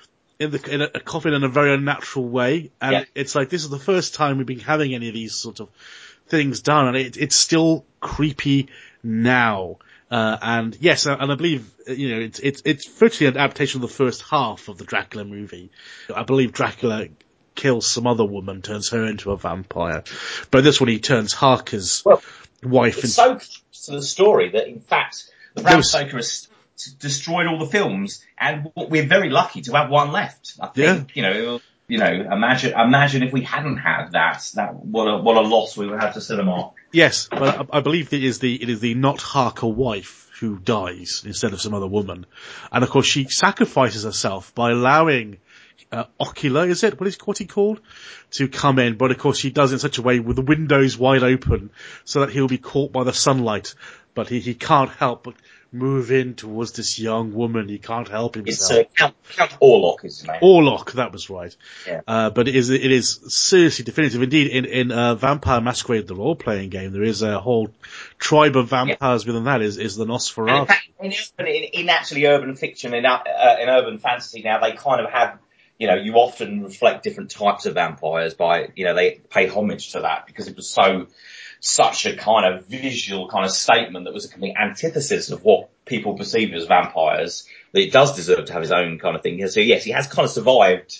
in a coffin in a very unnatural way. And It's like, this is the first time we've been having any of these sort of things done, and it's still creepy now. And yes, and I believe, you know, it's virtually an adaptation of the first half of the Dracula movie. I believe Dracula kills some other woman, turns her into a vampire. But this one, he turns Harker's wife. It's so close to the story that, in fact, the Bram Stoker has destroyed all the films, and we're very lucky to have one left. I think, you know, imagine if we hadn't had that, what a loss we would have to cinema. Yes, but I believe it is the not Harker wife who dies instead of some other woman. And of course she sacrifices herself by allowing Ocular, is it? What's he called? To come in, but of course she does it in such a way with the windows wide open so that he'll be caught by the sunlight. But he can't help but move in towards this young woman. He can't help himself. It's Count Orlok, is his name. Orlok, that was right. Yeah. But it is seriously definitive. Indeed, in Vampire Masquerade, the role-playing game, there is a whole tribe of vampires within that is the Nosferatu. And in fact, in actually urban fiction, in urban fantasy now, they kind of have, you know, you often reflect different types of vampires by, you know, they pay homage to that because it was such a kind of visual kind of statement that was a complete antithesis of what people perceived as vampires, that it does deserve to have his own kind of thing. So yes, he has kind of survived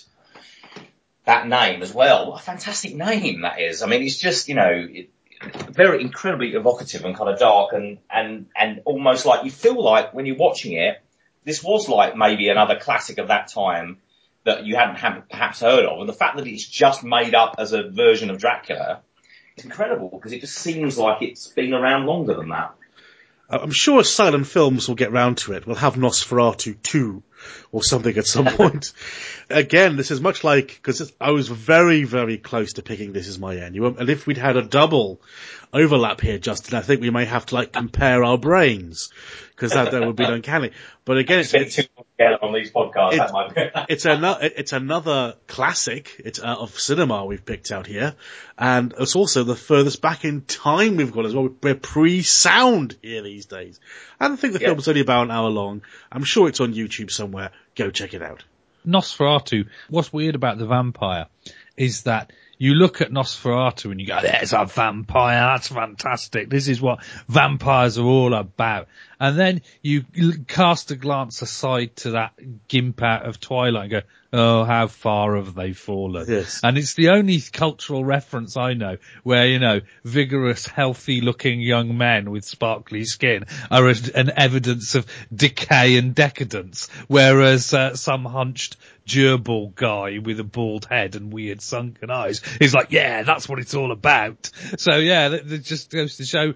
that name as well. What a fantastic name that is. I mean, it's just, you know, very incredibly evocative and kind of dark and almost like you feel like when you're watching it, this was like maybe another classic of that time that you hadn't perhaps heard of. And the fact that it's just made up as a version of Dracula, it's incredible because it just seems like it's been around longer than that. I'm sure silent films will get round to it. We'll have Nosferatu 2 or something at some point. Again, this is much like, because I was very, very close to picking This Is My End. And if we'd had a double overlap here, Justin, I think we may have to like compare our brains, because that would be uncanny. But again, it's too long together on these podcasts. That might be. it's another classic. It's of cinema we've picked out here, and it's also the furthest back in time we've got as well. We're pre-sound here these days. I don't think the film's only about an hour long. I'm sure it's on YouTube somewhere. Go check it out. Nosferatu, what's weird about the vampire is that you look at Nosferatu and you go, there's a vampire, that's fantastic. This is what vampires are all about. And then you cast a glance aside to that gimp out of Twilight and go, oh, how far have they fallen? Yes. And it's the only cultural reference I know where, you know, vigorous, healthy looking young men with sparkly skin are an evidence of decay and decadence, whereas some hunched gerbil guy with a bald head and weird sunken eyes is like, yeah, that's what it's all about. So yeah, that just goes to show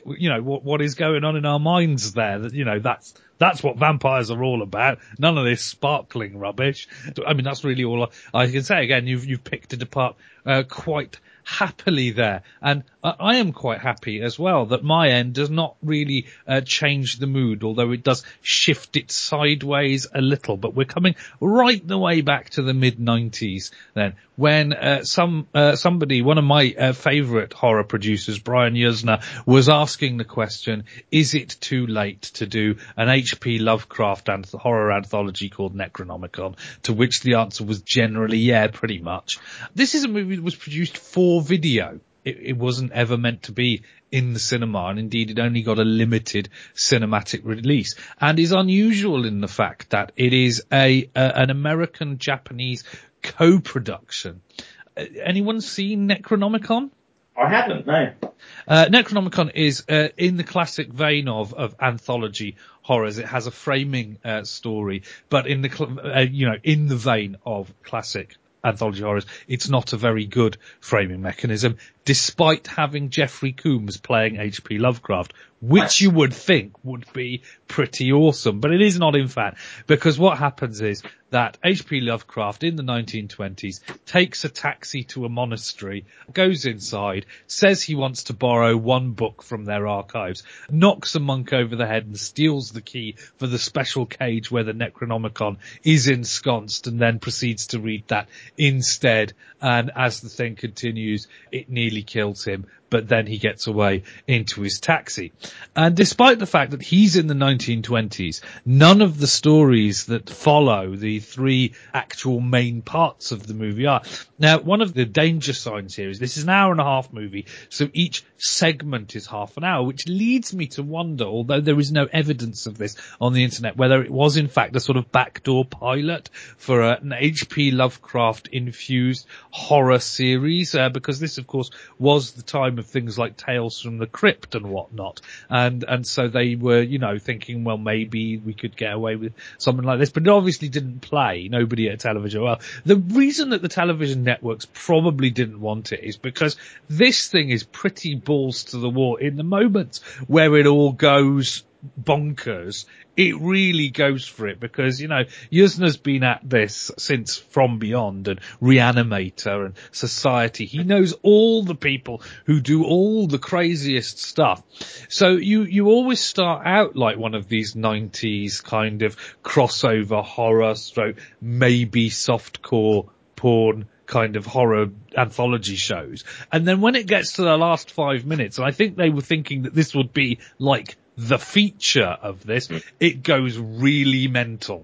what is going on in our minds there. That, you know, that's what vampires are all about. None of this sparkling rubbish. I mean, that's really all I can say. Again, you've picked it apart quite happily there. And I am quite happy as well that my end does not really change the mood, although it does shift it sideways a little. But we're coming right the way back to the mid-90s then, when somebody, one of my favourite horror producers, Brian Yuzna, was asking the question, is it too late to do an H.P. Lovecraft horror anthology called Necronomicon? To which the answer was generally, yeah, pretty much. This is a movie that was produced for video. It wasn't ever meant to be in the cinema, and indeed it only got a limited cinematic release, and is unusual in the fact that it is an American-Japanese co-production. Anyone seen Necronomicon? I haven't, no. Necronomicon is in the classic vein of anthology horrors. It has a framing story, but in the in the vein of classic anthology horrors, it's not a very good framing mechanism, despite having Jeffrey Combs playing H.P. Lovecraft, which you would think would be pretty awesome, but it is not, in fact, because what happens is that H.P. Lovecraft in the 1920s takes a taxi to a monastery, goes inside, says he wants to borrow one book from their archives, knocks a monk over the head and steals the key for the special cage where the Necronomicon is ensconced, and then proceeds to read that instead. And as the thing continues, it nearly kills him, but then he gets away into his taxi. And despite the fact that he's in the 1920s, none of the stories that follow the three actual main parts of the movie are. Now, one of the danger signs here is this is an hour and a half movie, so each segment is half an hour, which leads me to wonder, although there is no evidence of this on the internet, whether it was in fact a sort of backdoor pilot for an H.P. Lovecraft-infused horror series, because this, of course, was the time of things like Tales from the Crypt and whatnot. And so they were, thinking, well, maybe we could get away with something like this, but it obviously didn't play. Nobody at television. Well, the reason that the television networks probably didn't want it is because this thing is pretty balls to the wall. In the moments where it all goes bonkers, it really goes for it, because, Yuzna's been at this since From Beyond and Reanimator and Society. He knows all the people who do all the craziest stuff. So you always start out like one of these 90s kind of crossover horror stroke, maybe softcore porn kind of horror anthology shows. And then when it gets to the last 5 minutes, and I think they were thinking that this would be like the feature of this, it goes really mental.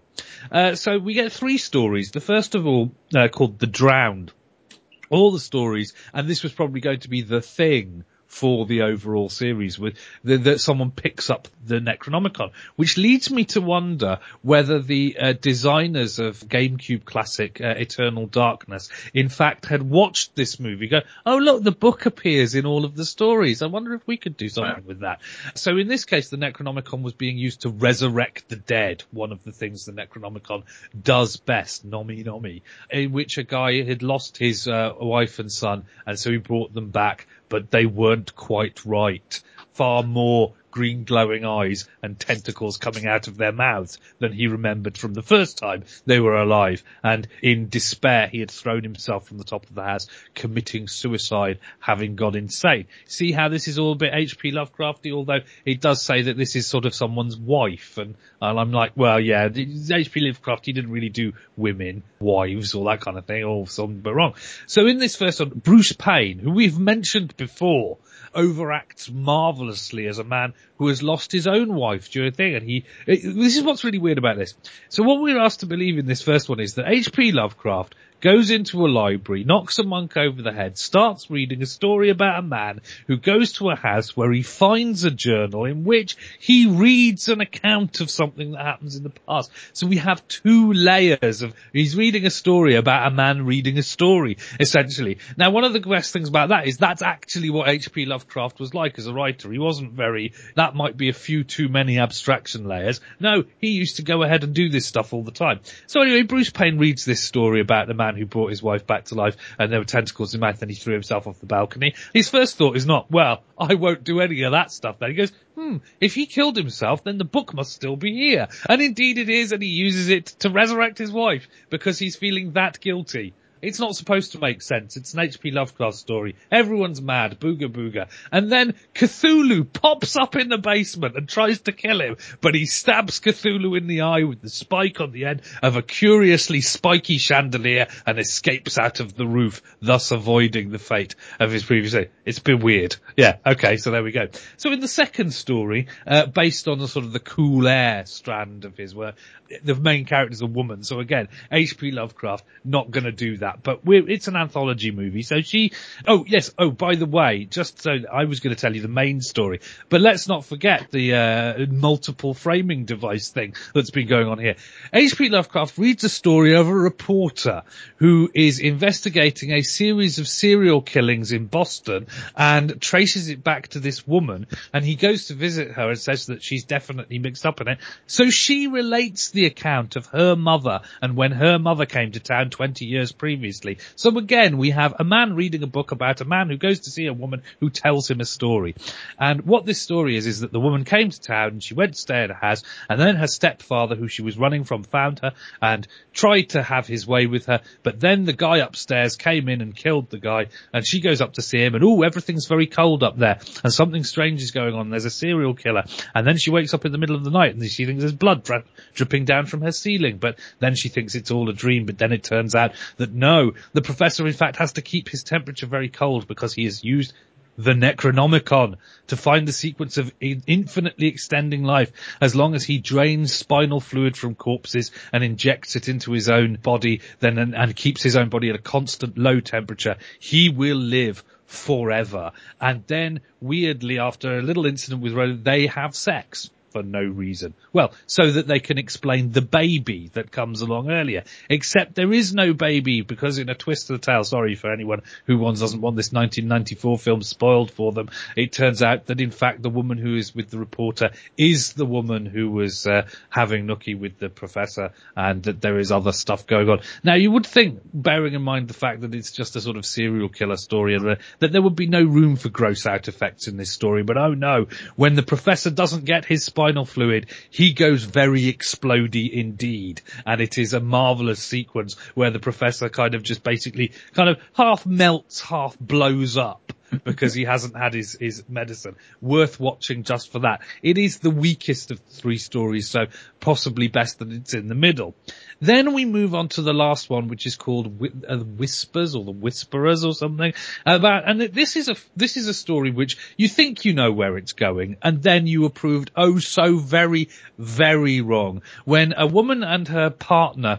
So we get three stories. The first of all, called The Drowned. All the stories, and this was probably going to be the thing for the overall series, with that someone picks up the Necronomicon, which leads me to wonder whether the designers of GameCube classic Eternal Darkness in fact had watched this movie, go, oh look, the book appears in all of the stories, I wonder if we could do something with that. So in this case, the Necronomicon was being used to resurrect the dead, one of the things the Necronomicon does best, nomi nomi, in which a guy had lost his wife and son, and so he brought them back, but they weren't quite right. Far more green glowing eyes and tentacles coming out of their mouths than he remembered from the first time they were alive. And in despair, he had thrown himself from the top of the house, committing suicide, having gone insane. See how this is all a bit H.P. Lovecrafty, although it does say that this is sort of someone's wife. And I'm like, well, yeah, H.P. Lovecraft, he didn't really do women, wives, all that kind of thing, or something but wrong. So in this first one, Bruce Payne, who we've mentioned before, overacts marvelously as a man who has lost his own wife during a thing. And this is what's really weird about this. So what we're asked to believe in this first one is that H.P. Lovecraft goes into a library, knocks a monk over the head, starts reading a story about a man who goes to a house where he finds a journal in which he reads an account of something that happens in the past. So we have two layers of, he's reading a story about a man reading a story, essentially. Now, one of the best things about that is that's actually what H.P. Lovecraft was like as a writer. He wasn't very, that might be a few too many abstraction layers. No, he used to go ahead and do this stuff all the time. So anyway, Bruce Payne reads this story about the man who brought his wife back to life and there were tentacles in his mouth and he threw himself off the balcony. His first thought is not, well, I won't do any of that stuff then. He goes, if he killed himself, then the book must still be here. And indeed it is, and he uses it to resurrect his wife because he's feeling that guilty. It's not supposed to make sense. It's an H.P. Lovecraft story. Everyone's mad. Booga booga. And then Cthulhu pops up in the basement and tries to kill him, but he stabs Cthulhu in the eye with the spike on the end of a curiously spiky chandelier and escapes out of the roof, thus avoiding the fate of his previous day. It's been weird. Yeah, okay, so there we go. So in the second story, based on the sort of the cool air strand of his work, the main character is a woman. So again, H.P. Lovecraft not going to do that. But it's an anthology movie, so by the way, just so I was going to tell you the main story, but let's not forget the multiple framing device thing that's been going on here. H.P. Lovecraft reads a story of a reporter who is investigating a series of serial killings in Boston and traces it back to this woman, and he goes to visit her and says that she's definitely mixed up in it. So she relates the account of her mother and when her mother came to town 20 years previously. So again, we have a man reading a book about a man who goes to see a woman who tells him a story. And what this story is that the woman came to town and she went to stay at a house, and then her stepfather, who she was running from, found her and tried to have his way with her. But then the guy upstairs came in and killed the guy, and she goes up to see him, and everything's very cold up there and something strange is going on. There's a serial killer. And then she wakes up in the middle of the night and she thinks there's blood dripping down from her ceiling. But then she thinks it's all a dream. But then it turns out that no, the professor in fact has to keep his temperature very cold because he has used the Necronomicon to find the sequence of infinitely extending life as long as he drains spinal fluid from corpses and injects it into his own body and keeps his own body at a constant low temperature. He will live forever. And then weirdly, after a little incident with Rhoda, they have sex. For no reason. Well, so that they can explain the baby that comes along earlier. Except there is no baby because in a twist of the tale, sorry for anyone who doesn't want this 1994 film spoiled for them, it turns out that in fact the woman who is with the reporter is the woman who was having nookie with the professor, and that there is other stuff going on. Now you would think, bearing in mind the fact that it's just a sort of serial killer story, that there would be no room for gross out effects in this story, but oh no, when the professor doesn't get his spinal fluid, he goes very explodey indeed, and it is a marvellous sequence where the professor kind of just basically kind of half melts, half blows up because he hasn't had his medicine. Worth watching just for that. It is the weakest of the three stories, so possibly best that it's in the middle. Then we move on to the last one, which is called Whispers or the Whisperers or something. And this is a story which you think you know where it's going, and then you are proved oh so very, very wrong. When a woman and her partner,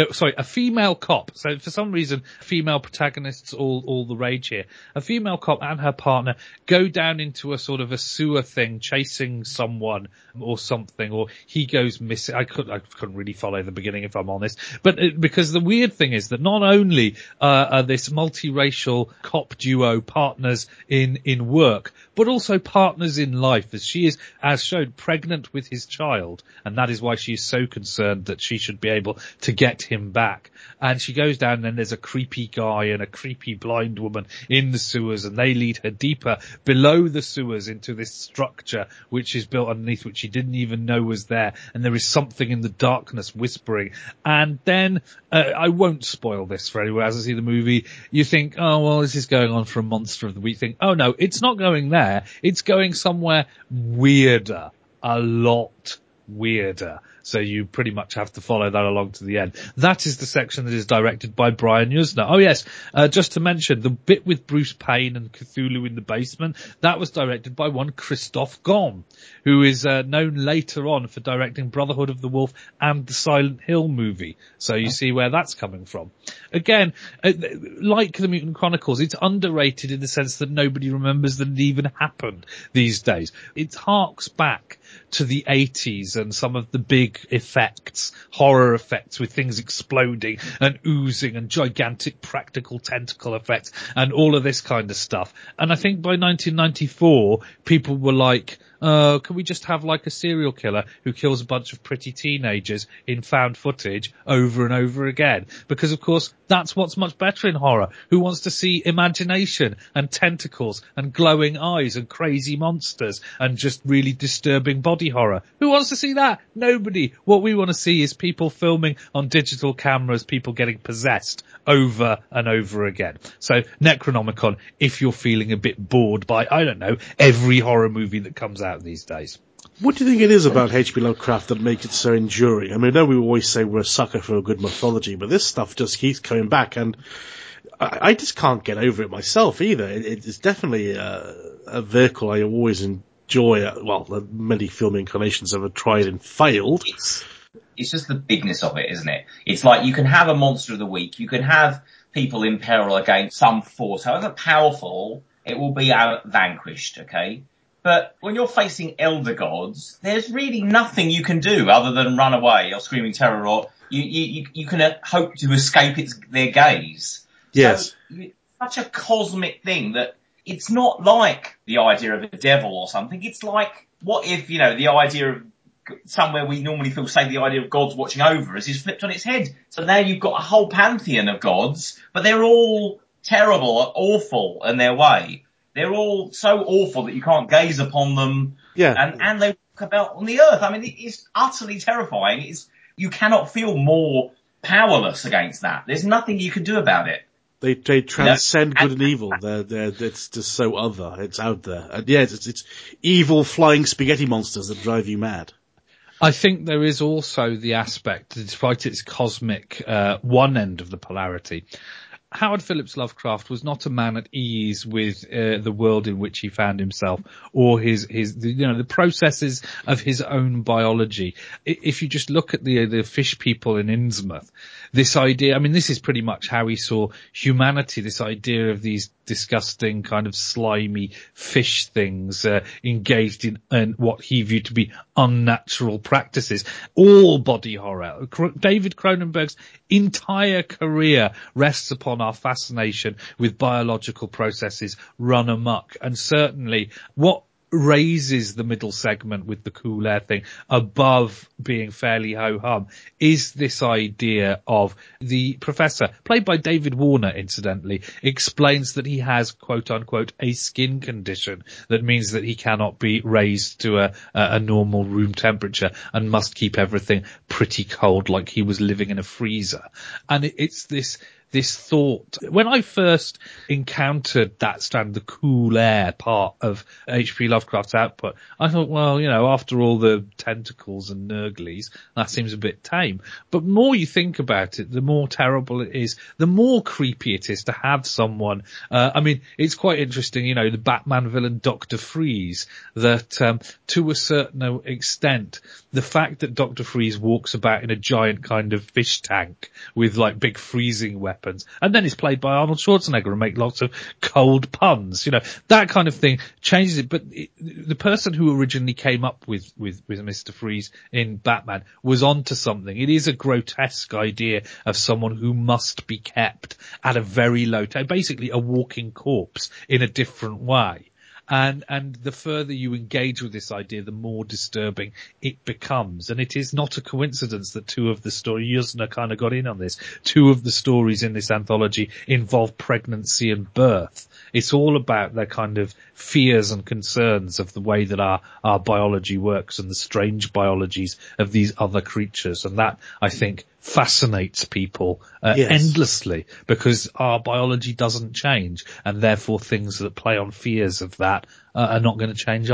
a female cop. So for some reason, female protagonists all the rage here. A female cop and her partner go down into a sort of a sewer thing, chasing someone or something, or he goes missing. I couldn't really follow the beginning if I'm honest. But because the weird thing is that not only are this multiracial cop duo partners in work, but also partners in life, as she is, as shown, pregnant with his child, and that is why she is so concerned that she should be able to get him back. And she goes down and there's a creepy guy and a creepy blind woman in the sewers, and they lead her deeper below the sewers into this structure which is built underneath, which she didn't even know was there, and there is something in the darkness whispering. And then I won't spoil this for anyone as I see the movie. You think, oh well, this is going on for a monster of the week. Think, oh no, it's not going there. It's going somewhere weirder, a lot weirder. So you pretty much have to follow that along to the end. That is the section that is directed by Brian Yuzna. Oh yes, just to mention, the bit with Bruce Payne and Cthulhu in the basement, that was directed by one Christophe Gaume, who is known later on for directing Brotherhood of the Wolf and the Silent Hill movie. So you see where that's coming from. Again, like the Mutant Chronicles, it's underrated in the sense that nobody remembers that it even happened these days. It harks back to the 80s and some of the big effects, horror effects with things exploding and oozing and gigantic practical tentacle effects and all of this kind of stuff. And I think by 1994, people were like, can we just have like a serial killer who kills a bunch of pretty teenagers in found footage over and over again? Because of course, that's what's much better in horror. Who wants to see imagination and tentacles and glowing eyes and crazy monsters and just really disturbing body horror? Who wants to see that? Nobody. What we want to see is people filming on digital cameras, people getting possessed over and over again. So Necronomicon, if you're feeling a bit bored by, I don't know, every horror movie that comes out these days. What do you think it is about H.P. Lovecraft that makes it so enduring? I mean, I know we always say we're a sucker for a good mythology, but this stuff just keeps coming back, and I just can't get over it myself either. It's definitely a vehicle I always enjoy. Well, many film incarnations have tried and failed. It's just the bigness of it, isn't it? It's like you can have a monster of the week, you can have people in peril against some force, however powerful, it will be vanquished, okay? But when you're facing elder gods, there's really nothing you can do other than run away or screaming terror, or you can hope to escape their gaze. Yes. So, it's such a cosmic thing that it's not like the idea of a devil or something. It's like, what if, the idea of somewhere we normally feel safe, the idea of gods watching over us is flipped on its head. So now you've got a whole pantheon of gods, but they're all terrible, awful in their way. They're all so awful that you can't gaze upon them. Yeah. And they walk about on the earth. I mean, it's utterly terrifying. You cannot feel more powerless against that. There's nothing you can do about it. They transcend good and evil. It's just so other. It's out there. And yeah, it's evil flying spaghetti monsters that drive you mad. I think there is also the aspect, despite its cosmic one end of the polarity, Howard Phillips Lovecraft was not a man at ease with the world in which he found himself, or the processes of his own biology. If you just look at the fish people in Innsmouth, this idea, I mean, this is pretty much how he saw humanity, this idea of these disgusting kind of slimy fish things engaged in what he viewed to be unnatural practices. All body horror. David Cronenberg's entire career rests upon our fascination with biological processes run amok. And certainly what raises the middle segment with the cool air thing above being fairly ho-hum is this idea of the professor, played by David Warner incidentally, explains that he has quote unquote a skin condition that means that he cannot be raised to a normal room temperature and must keep everything pretty cold, like he was living in a freezer. And it's this thought. When I first encountered that strand, the cool air part of H.P. Lovecraft's output, I thought, well, after all the tentacles and nurglies, that seems a bit tame. But the more you think about it, the more terrible it is, the more creepy it is to have someone. It's quite interesting, the Batman villain Dr. Freeze, that to a certain extent, the fact that Dr. Freeze walks about in a giant kind of fish tank with like big freezing weapons, and then it's played by Arnold Schwarzenegger and make lots of cold puns, that kind of thing changes it. But the person who originally came up with Mr. Freeze in Batman was onto something. It is a grotesque idea of someone who must be kept at a very low basically a walking corpse in a different way. And the further you engage with this idea, the more disturbing it becomes. And it is not a coincidence that two of the stories, Yuzna kind of got in on this, two of the stories in this anthology involve pregnancy and birth. It's all about their kind of fears and concerns of the way that our biology works and the strange biologies of these other creatures. And that, I think, fascinates people endlessly, because our biology doesn't change, and therefore things that play on fears of that are not going to change either.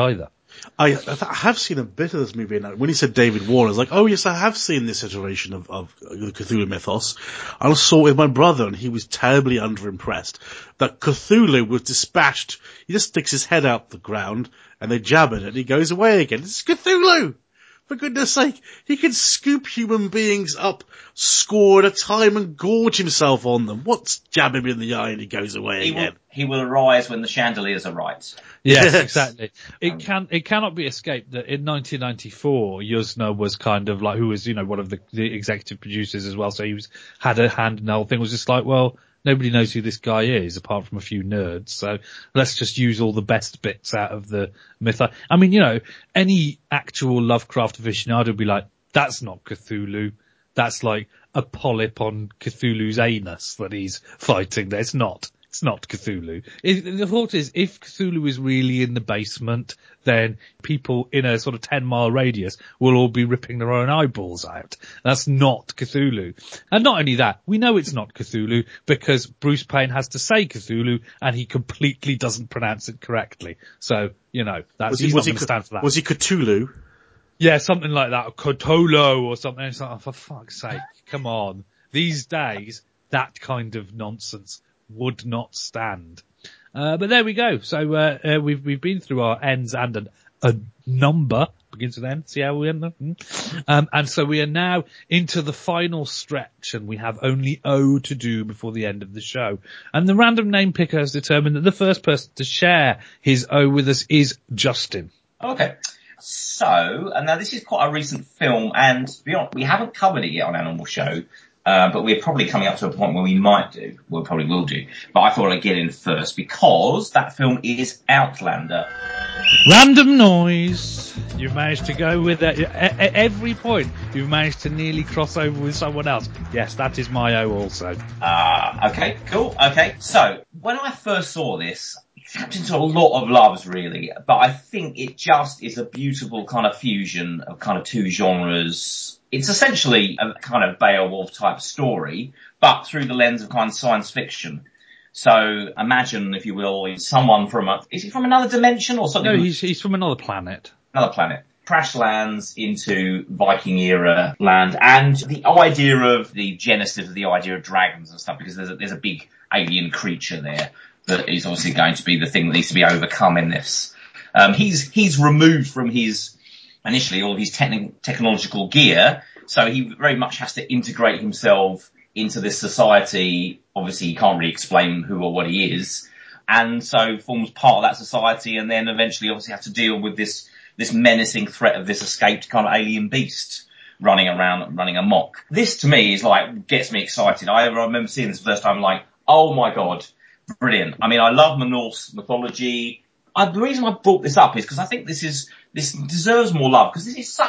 I have seen a bit of this movie, and when he said David Warner, I was like, oh yes, I have seen this iteration of the Cthulhu mythos. I saw it with my brother, and he was terribly underimpressed that Cthulhu was dispatched. He just sticks his head out the ground, and they jab at it, and he goes away again. It's Cthulhu! For goodness sake, he can scoop human beings up, score at a time, and gorge himself on them. What's jab him in the eye and he goes away again? He will arise when the chandeliers are right. Yes, exactly. It cannot be escaped that in 1994, Yuzna was kind of like, who was, one of the executive producers as well. So had a hand in the whole thing. Was just like, well, nobody knows who this guy is apart from a few nerds. So let's just use all the best bits out of the myth. I mean, any actual Lovecraft aficionado would be like, that's not Cthulhu. That's like a polyp on Cthulhu's anus that he's fighting there. It's not Cthulhu. The thought is, if Cthulhu is really in the basement, then people in a sort of 10-mile radius will all be ripping their own eyeballs out. That's not Cthulhu. And not only that, we know it's not Cthulhu because Bruce Payne has to say Cthulhu and he completely doesn't pronounce it correctly. So, he's not going to stand for that. Was he Cthulhu? Yeah, something like that. Cthulhu or something. It's like, oh, for fuck's sake, come on. These days, that kind of nonsense would not stand. But there we go. So, we've been through our ends and a number begins with N. See how we end up? And so we are now into the final stretch and we have only O to do before the end of the show. And the random name picker has determined that the first person to share his O with us is Justin. Okay. So, and now this is quite a recent film and to be honest, we haven't covered it yet on our normal show. But we're probably coming up to a point where we might do. We probably will do. But I thought I'd get in first because that film is Outlander. Random noise. You've managed to go with that. At every point, you've managed to nearly cross over with someone else. Yes, that is my O also. Okay, cool. Okay. So, when I first saw this, it tapped into a lot of loves, really. But I think it just is a beautiful kind of fusion of kind of two genres. It's essentially a kind of Beowulf type story, but through the lens of kind of science fiction. So imagine, if you will, someone is he from another dimension or something? No, he's from another planet. Another planet. Crash lands into Viking era land and the idea of the genesis of the idea of dragons and stuff, because there's a big alien creature there that is obviously going to be the thing that needs to be overcome in this. He's removed from initially all of his technological gear, so he very much has to integrate himself into this society. Obviously, he can't really explain who or what he is, and so forms part of that society, and then eventually obviously has to deal with this menacing threat of this escaped kind of alien beast running around, running amok. This to me is like, gets me excited. I remember seeing this the first time like, oh my god, brilliant. I mean, I love Norse mythology. The reason I brought this up is because I think this deserves more love, because this is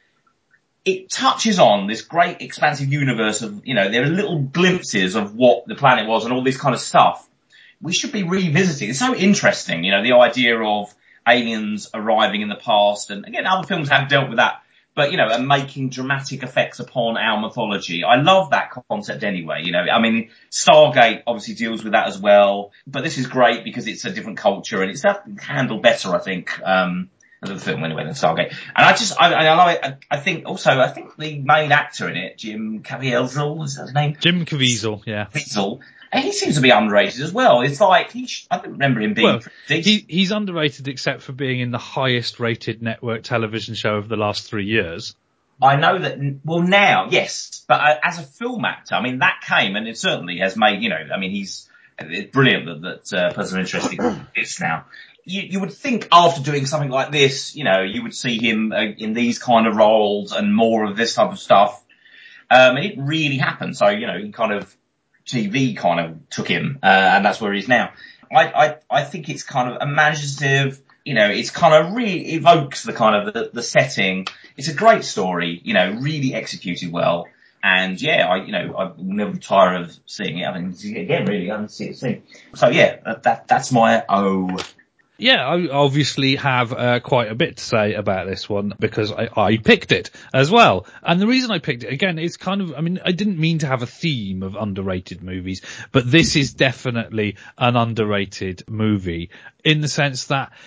it touches on this great expansive universe of, there are little glimpses of what the planet was and all this kind of stuff. We should be revisiting. It's so interesting, the idea of aliens arriving in the past, and again, other films have dealt with that, but, and making dramatic effects upon our mythology. I love that concept anyway, I mean, Stargate obviously deals with that as well, but this is great because it's a different culture and it's handled better, I think, as a film anyway than Stargate. And I love it. I think the main actor in it, Jim Caviezel, is that his name? Jim Caviezel, yeah. Caviezel. And he seems to be underrated as well. It's like, I don't remember him being decent. He's underrated except for being in the highest rated network television show of the last 3 years. I know that, well now, yes, but as a film actor, I mean, that came and it certainly has made, it's brilliant that Person of Interest exists now. You would think after doing something like this, you would see him in these kind of roles and more of this type of stuff. And it really happened. So, he kind of, TV kind of took him, and that's where he is now. I think it's kind of imaginative, it's kind of really evokes the kind of the setting. It's a great story, really executed well. And yeah, I will never tire of seeing it. I mean, again, really, I haven't seen it soon. So yeah, that's my O. Yeah, I obviously have quite a bit to say about this one because I picked it as well. And the reason I picked it, again, is kind of, I didn't mean to have a theme of underrated movies, but this is definitely an underrated movie in the sense that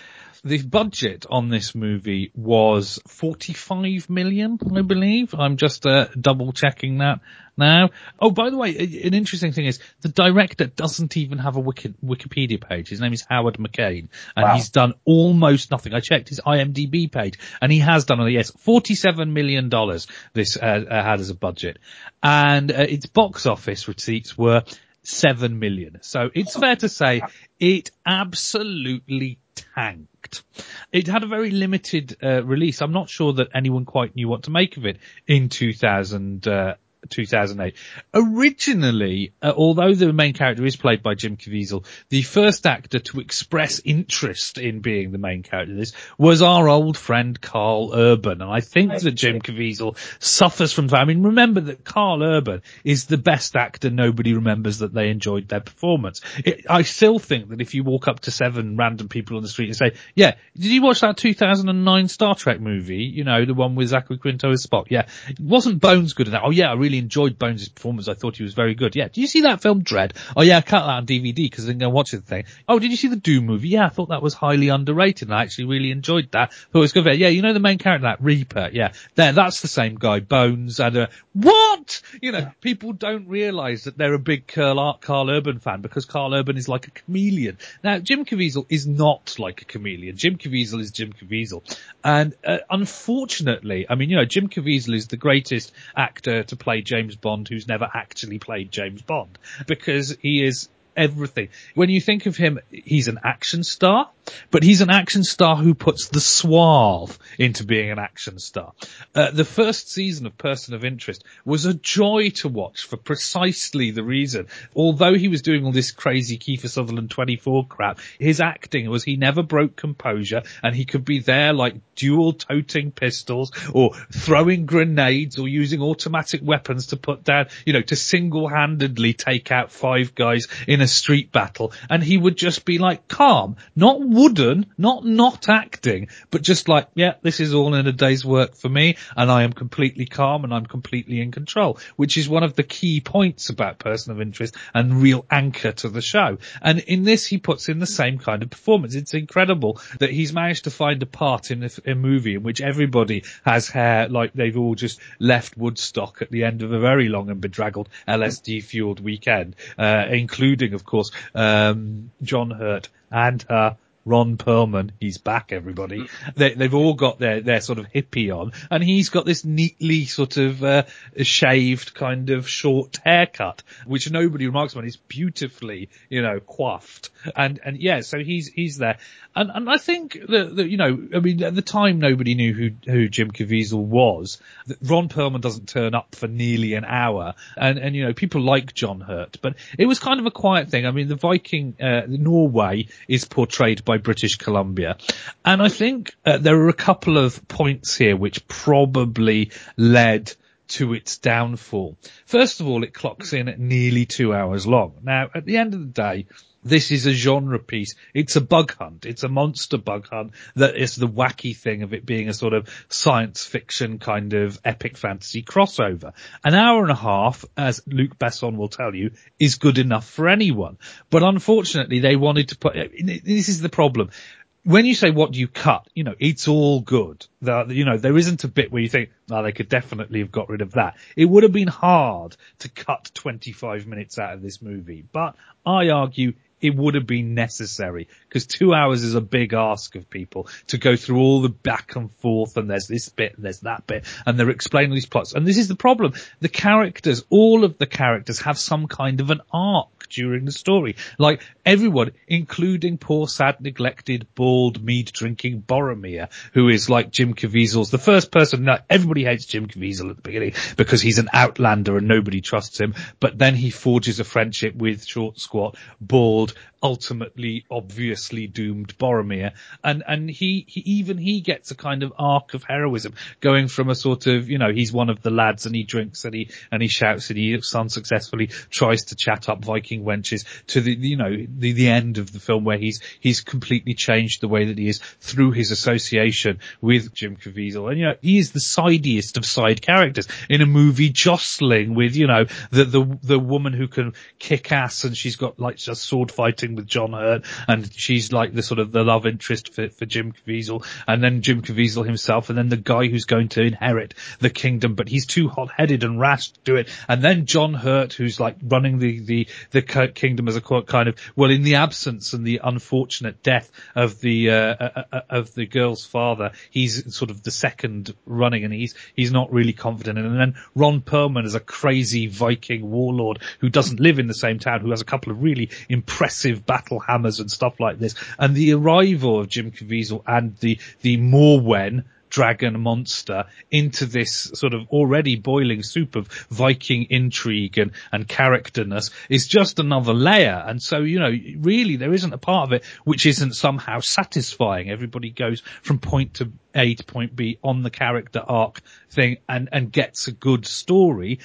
The budget on this movie was 45 million, I believe. I'm just double checking that now. Oh, by the way, an interesting thing is the director doesn't even have a Wikipedia page. His name is Howard McCain, and he's done almost nothing. I checked his IMDb page, and he has done, yes, $47 million this had as a budget. And its box office receipts were 7 million. So it's fair to say it absolutely tanked. It had a very limited release. I'm not sure that anyone quite knew what to make of it in 2008. Originally, although the main character is played by Jim Caviezel, the first actor to express interest in being the main character of this was our old friend Carl Urban. And I think that Jim Caviezel suffers from that. I mean, remember that Carl Urban is the best actor. Nobody remembers that they enjoyed their performance. I still think that if you walk up to 7 random people on the street and say, yeah, did you watch that 2009 Star Trek movie? You know, the one with Zachary Quinto as Spock? Yeah. Wasn't Bones good in that? Oh yeah, I really enjoyed Bones' performance. I thought he was very good. Yeah. Did you see that film Dread? Oh yeah, I cut that on DVD because I didn't go watch the thing. Oh, did you see the Doom movie? Yeah, I thought that was highly underrated and I actually really enjoyed that. Thought it was good. Yeah, you know the main character, that Reaper? Yeah. That's the same guy, Bones, and what? You know, people don't realise that they're a big Carl Urban fan because Carl Urban is like a chameleon. Now, Jim Caviezel is not like a chameleon. Jim Caviezel is Jim Caviezel. And unfortunately, I mean, you know, Jim Caviezel is the greatest actor to play James Bond who's never actually played James Bond because he is everything. When you think of him, he's an action star, but he's an action star who puts the suave into being an action star. The first season of Person of Interest was a joy to watch for precisely the reason. Although he was doing all this crazy Kiefer Sutherland 24 crap, his acting was he never broke composure and he could be there like dual toting pistols or throwing grenades or using automatic weapons to put down, you know, to single-handedly take out 5 guys in a street battle, and he would just be like calm, not wooden, not acting, but just like, yeah, this is all in a day's work for me, and I am completely calm and I'm completely in control, which is one of the key points about Person of Interest and real anchor to the show. And in this, he puts in the same kind of performance. It's incredible that he's managed to find a part in a movie in which everybody has hair like they've all just left Woodstock at the end of a very long and bedraggled LSD-fueled weekend, including, of course, John Hurt and Ron Perlman. He's back, everybody. They've all got their sort of hippie on, and he's got this neatly sort of shaved kind of short haircut, which nobody remarks on. It's beautifully, you know, coiffed. And yeah, so he's there. And I think that, you know, I mean, at the time nobody knew who Jim Caviezel was. Ron Perlman doesn't turn up for nearly an hour. And, you know, people like John Hurt, but it was kind of a quiet thing. I mean, the Viking, Norway is portrayed by British Columbia. And I think there are a couple of points here which probably led to its downfall. First of all, it clocks in at nearly 2 hours long. Now, at the end of the day, this is a genre piece. It's a bug hunt. It's a monster bug hunt that is the wacky thing of it being a sort of science fiction kind of epic fantasy crossover. An hour and a half, as Luc Besson will tell you, is good enough for anyone. But unfortunately, they wanted to put, this is the problem. When you say what do you cut, you know, it's all good. You know, there isn't a bit where you think, oh, they could definitely have got rid of that. It would have been hard to cut 25 minutes out of this movie, but I argue it would have been necessary because 2 hours is a big ask of people to go through all the back and forth, and there's this bit and there's that bit, and they're explaining these plots. And this is the problem. The characters, all of the characters have some kind of an arc during the story. Like everyone, including poor, sad, neglected, bald, mead-drinking Boromir, who is like Jim Caviezel's the first person. Now, everybody hates Jim Caviezel at the beginning because he's an outlander and nobody trusts him. But then he forges a friendship with short, squat, bald, ultimately obviously doomed Boromir, and he gets a kind of arc of heroism, going from a sort of, you know, he's one of the lads and he drinks and he shouts and he unsuccessfully tries to chat up Viking wenches, to the, you know, the end of the film where he's completely changed the way that he is through his association with Jim Caviezel. And, you know, he is the sidiest of side characters in a movie jostling with, you know, the woman who can kick ass and she's got like just sword fighting thing with John Hurt, and she's like the sort of the love interest for Jim Caviezel, and then Jim Caviezel himself, and then the guy who's going to inherit the kingdom, but he's too hot-headed and rash to do it, and then John Hurt, who's like running the kingdom as a kind of, well, in the absence and the unfortunate death of the girl's father, he's sort of the second running, and he's not really confident. And then Ron Perlman is a crazy Viking warlord who doesn't live in the same town, who has a couple of really impressive battle hammers and stuff like this. And the arrival of Jim Caviezel and the Morwen dragon monster into this sort of already boiling soup of Viking intrigue and characterness is just another layer. And so, really there isn't a part of it which isn't somehow satisfying. Everybody goes from point to A to point B on the character arc thing and gets a good story,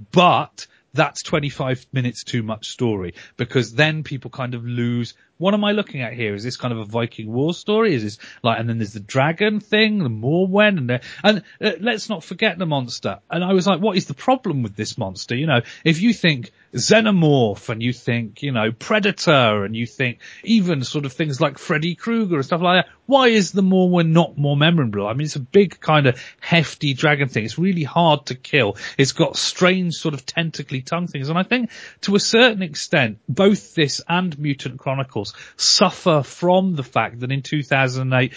but that's 25 minutes too much story, because then people kind of lose, what am I looking at here? Is this kind of a Viking war story? Is this like, and then there's the dragon thing, the Morwen, and let's not forget the monster. And I was like, what is the problem with this monster? If you think Xenomorph and you think, Predator and you think even sort of things like Freddy Krueger and stuff like that, why is the Morwen not more memorable? I mean, it's a big kind of hefty dragon thing. It's really hard to kill. It's got strange sort of tentacly tongue things. And I think to a certain extent, both this and Mutant Chronicles suffer from the fact that in 2008,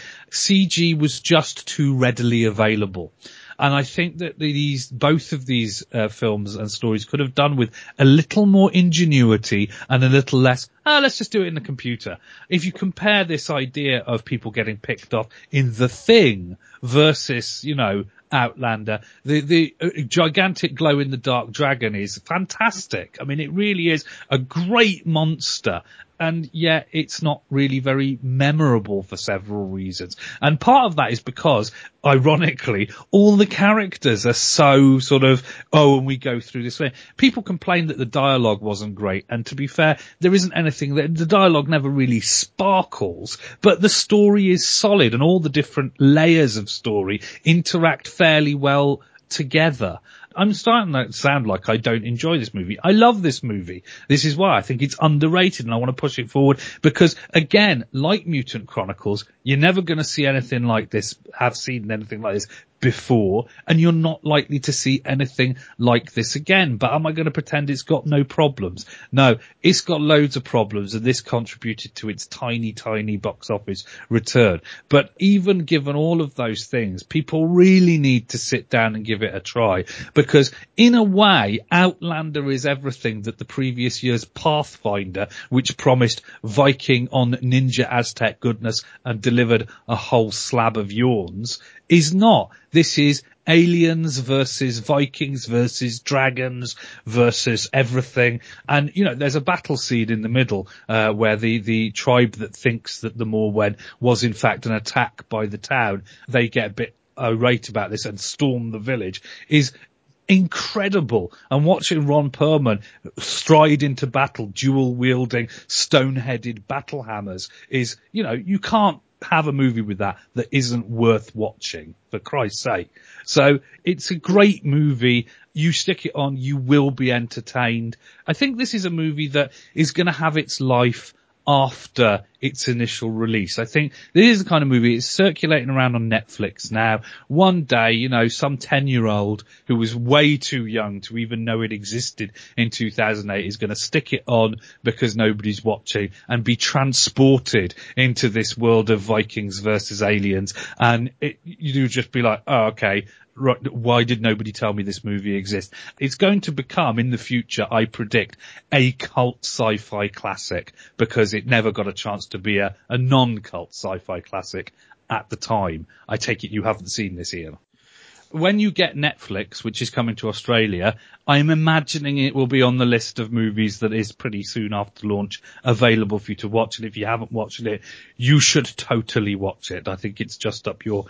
CG was just too readily available. And I think that both of these films and stories could have done with a little more ingenuity and a little less, let's just do it in the computer. If you compare this idea of people getting picked off in The Thing versus, Outlander, the gigantic glow-in-the-dark dragon is fantastic. I mean, it really is a great monster. And yet it's not really very memorable for several reasons. And part of that is because, ironically, all the characters are so sort of, and we go through this way. People complain that the dialogue wasn't great. And to be fair, there isn't anything that the dialogue never really sparkles, but the story is solid and all the different layers of story interact fairly well together. I'm starting to sound like I don't enjoy this movie. I love this movie. This is why I think it's underrated and I want to push it forward because, again, like Mutant Chronicles, you're never going to see anything like this, have seen anything like this before, and you're not likely to see anything like this again. But am I going to pretend it's got no problems? No, it's got loads of problems, and this contributed to its tiny, tiny box office return. But even given all of those things, people really need to sit down and give it a try, because in a way, Outlander is everything that the previous year's Pathfinder, which promised Viking on Ninja Aztec goodness and delivered a whole slab of yawns, is not. This is aliens versus Vikings versus dragons versus everything. And, there's a battle scene in the middle, where the tribe that thinks that the Morwen was in fact an attack by the town, they get a bit irate about this and storm the village, is incredible. And watching Ron Perlman stride into battle, dual-wielding, stone-headed battle hammers is, you can't have a movie with that isn't worth watching, for Christ's sake. So it's a great movie. You stick it on, you will be entertained. I think this is a movie that is going to have its life after its initial release. I think this is the kind of movie, it's circulating around on Netflix now. One day, some 10-year-old who was way too young to even know it existed in 2008 is going to stick it on because nobody's watching and be transported into this world of Vikings versus aliens. And you just be like, oh, okay, why did nobody tell me this movie exists? It's going to become, in the future, I predict, a cult sci-fi classic because it never got a chance to be a non-cult sci-fi classic at the time. I take it you haven't seen this, Ian. When you get Netflix, which is coming to Australia, I'm imagining it will be on the list of movies that is pretty soon after launch available for you to watch. And if you haven't watched it, you should totally watch it. I think it's just up your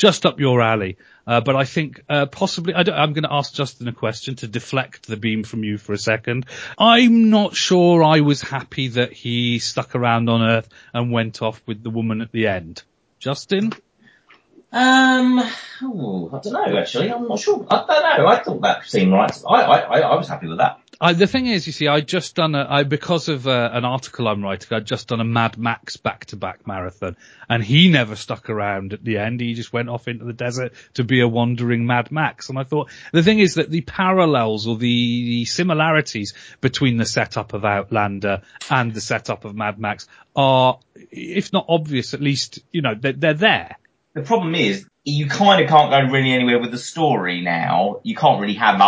alley. But I think, possibly, I'm going to ask Justin a question to deflect the beam from you for a second. I'm not sure I was happy that he stuck around on Earth and went off with the woman at the end. Justin? I don't know, actually. I'm not sure. I don't know. I thought that seemed right. I was happy with that. The thing is, you see, I'd just done because of an article I'm writing, I'd just done a Mad Max back-to-back marathon, and he never stuck around at the end. He just went off into the desert to be a wandering Mad Max. And I thought, the thing is that the parallels or the similarities between the setup of Outlander and the setup of Mad Max are, if not obvious, at least, they're there. The problem is, you kind of can't go really anywhere with the story now. You can't really have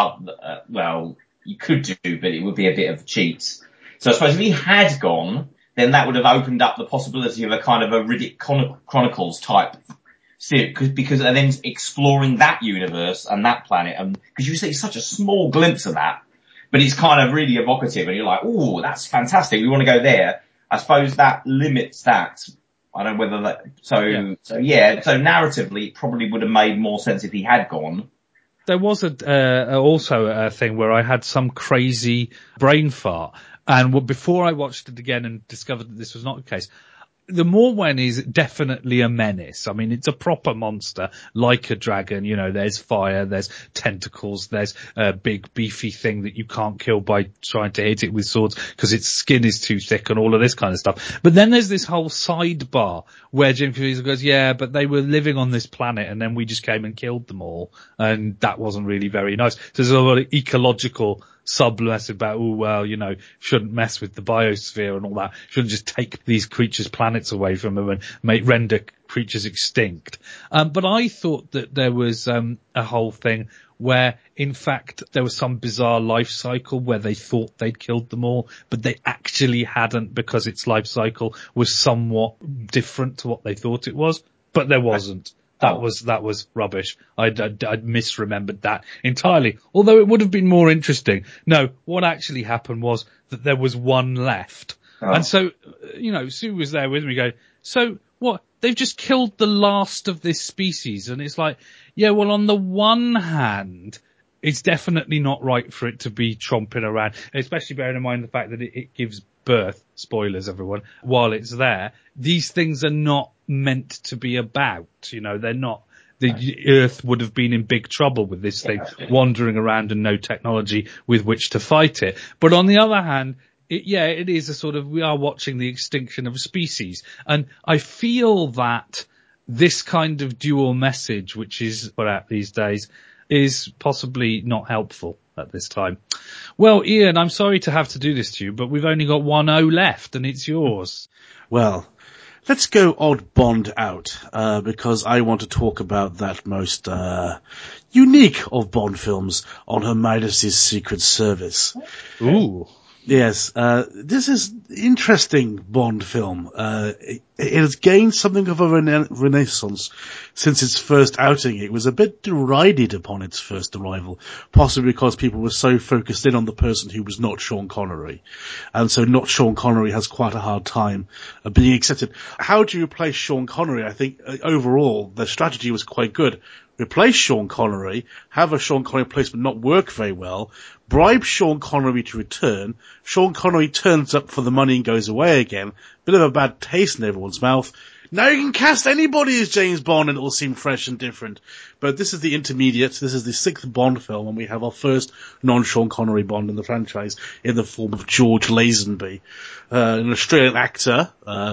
you could do, but it would be a bit of cheats. So I suppose if he had gone, then that would have opened up the possibility of a kind of a Riddick Chronicles type series, because and then exploring that universe and that planet, and because you see such a small glimpse of that, but it's kind of really evocative, and you're like, oh, that's fantastic. We want to go there. I suppose that limits that. I don't know whether that, so narratively it probably would have made more sense if he had gone. There was also a thing where I had some crazy brain fart, and before I watched it again and discovered that this was not the case, the Morwen is definitely a menace. I mean, it's a proper monster, like a dragon. There's fire, there's tentacles, there's a big beefy thing that you can't kill by trying to hit it with swords because its skin is too thick and all of this kind of stuff. But then there's this whole sidebar where Jim Caviezel goes, yeah, but they were living on this planet and then we just came and killed them all. And that wasn't really very nice. So there's a lot of ecological submess about, shouldn't mess with the biosphere and all that. Shouldn't just take these creatures' planets away from them and render creatures extinct. But I thought that there was a whole thing where, in fact, there was some bizarre life cycle where they thought they'd killed them all, but they actually hadn't because its life cycle was somewhat different to what they thought it was. But there wasn't. That was rubbish. I'd misremembered that entirely. Although it would have been more interesting. No, what actually happened was that there was one left. Oh. And so, Sue was there with me going, so what? They've just killed the last of this species. And it's like, yeah, well, on the one hand, it's definitely not right for it to be chomping around, especially bearing in mind the fact that it gives birth, spoilers everyone, while it's there. These things are not meant to be about, they're not, the Earth would have been in big trouble with this thing wandering around and no technology with which to fight it. But on the other hand, it is a sort of, we are watching the extinction of a species. And I feel that this kind of dual message, which is put out these days, is possibly not helpful at this time. Well, Ian, I'm sorry to have to do this to you, but we've only got 1-0 left and it's yours. Well, let's go odd Bond out, because I want to talk about that most unique of Bond films, On Her Majesty's Secret Service. Ooh. Yes, this is interesting Bond film. It has gained something of a renaissance since its first outing. It was a bit derided upon its first arrival, possibly because people were so focused in on the person who was not Sean Connery. And so not Sean Connery has quite a hard time being accepted. How do you replace Sean Connery? I think overall the strategy was quite good. Replace Sean Connery, have a Sean Connery replacement not work very well, bribe Sean Connery to return, Sean Connery turns up for the money and goes away again, bit of a bad taste in everyone's mouth. Now you can cast anybody as James Bond and it will seem fresh and different. But this is the intermediate, this is the 6th Bond film, and we have our first non-Sean Connery Bond in the franchise in the form of George Lazenby, an Australian actor,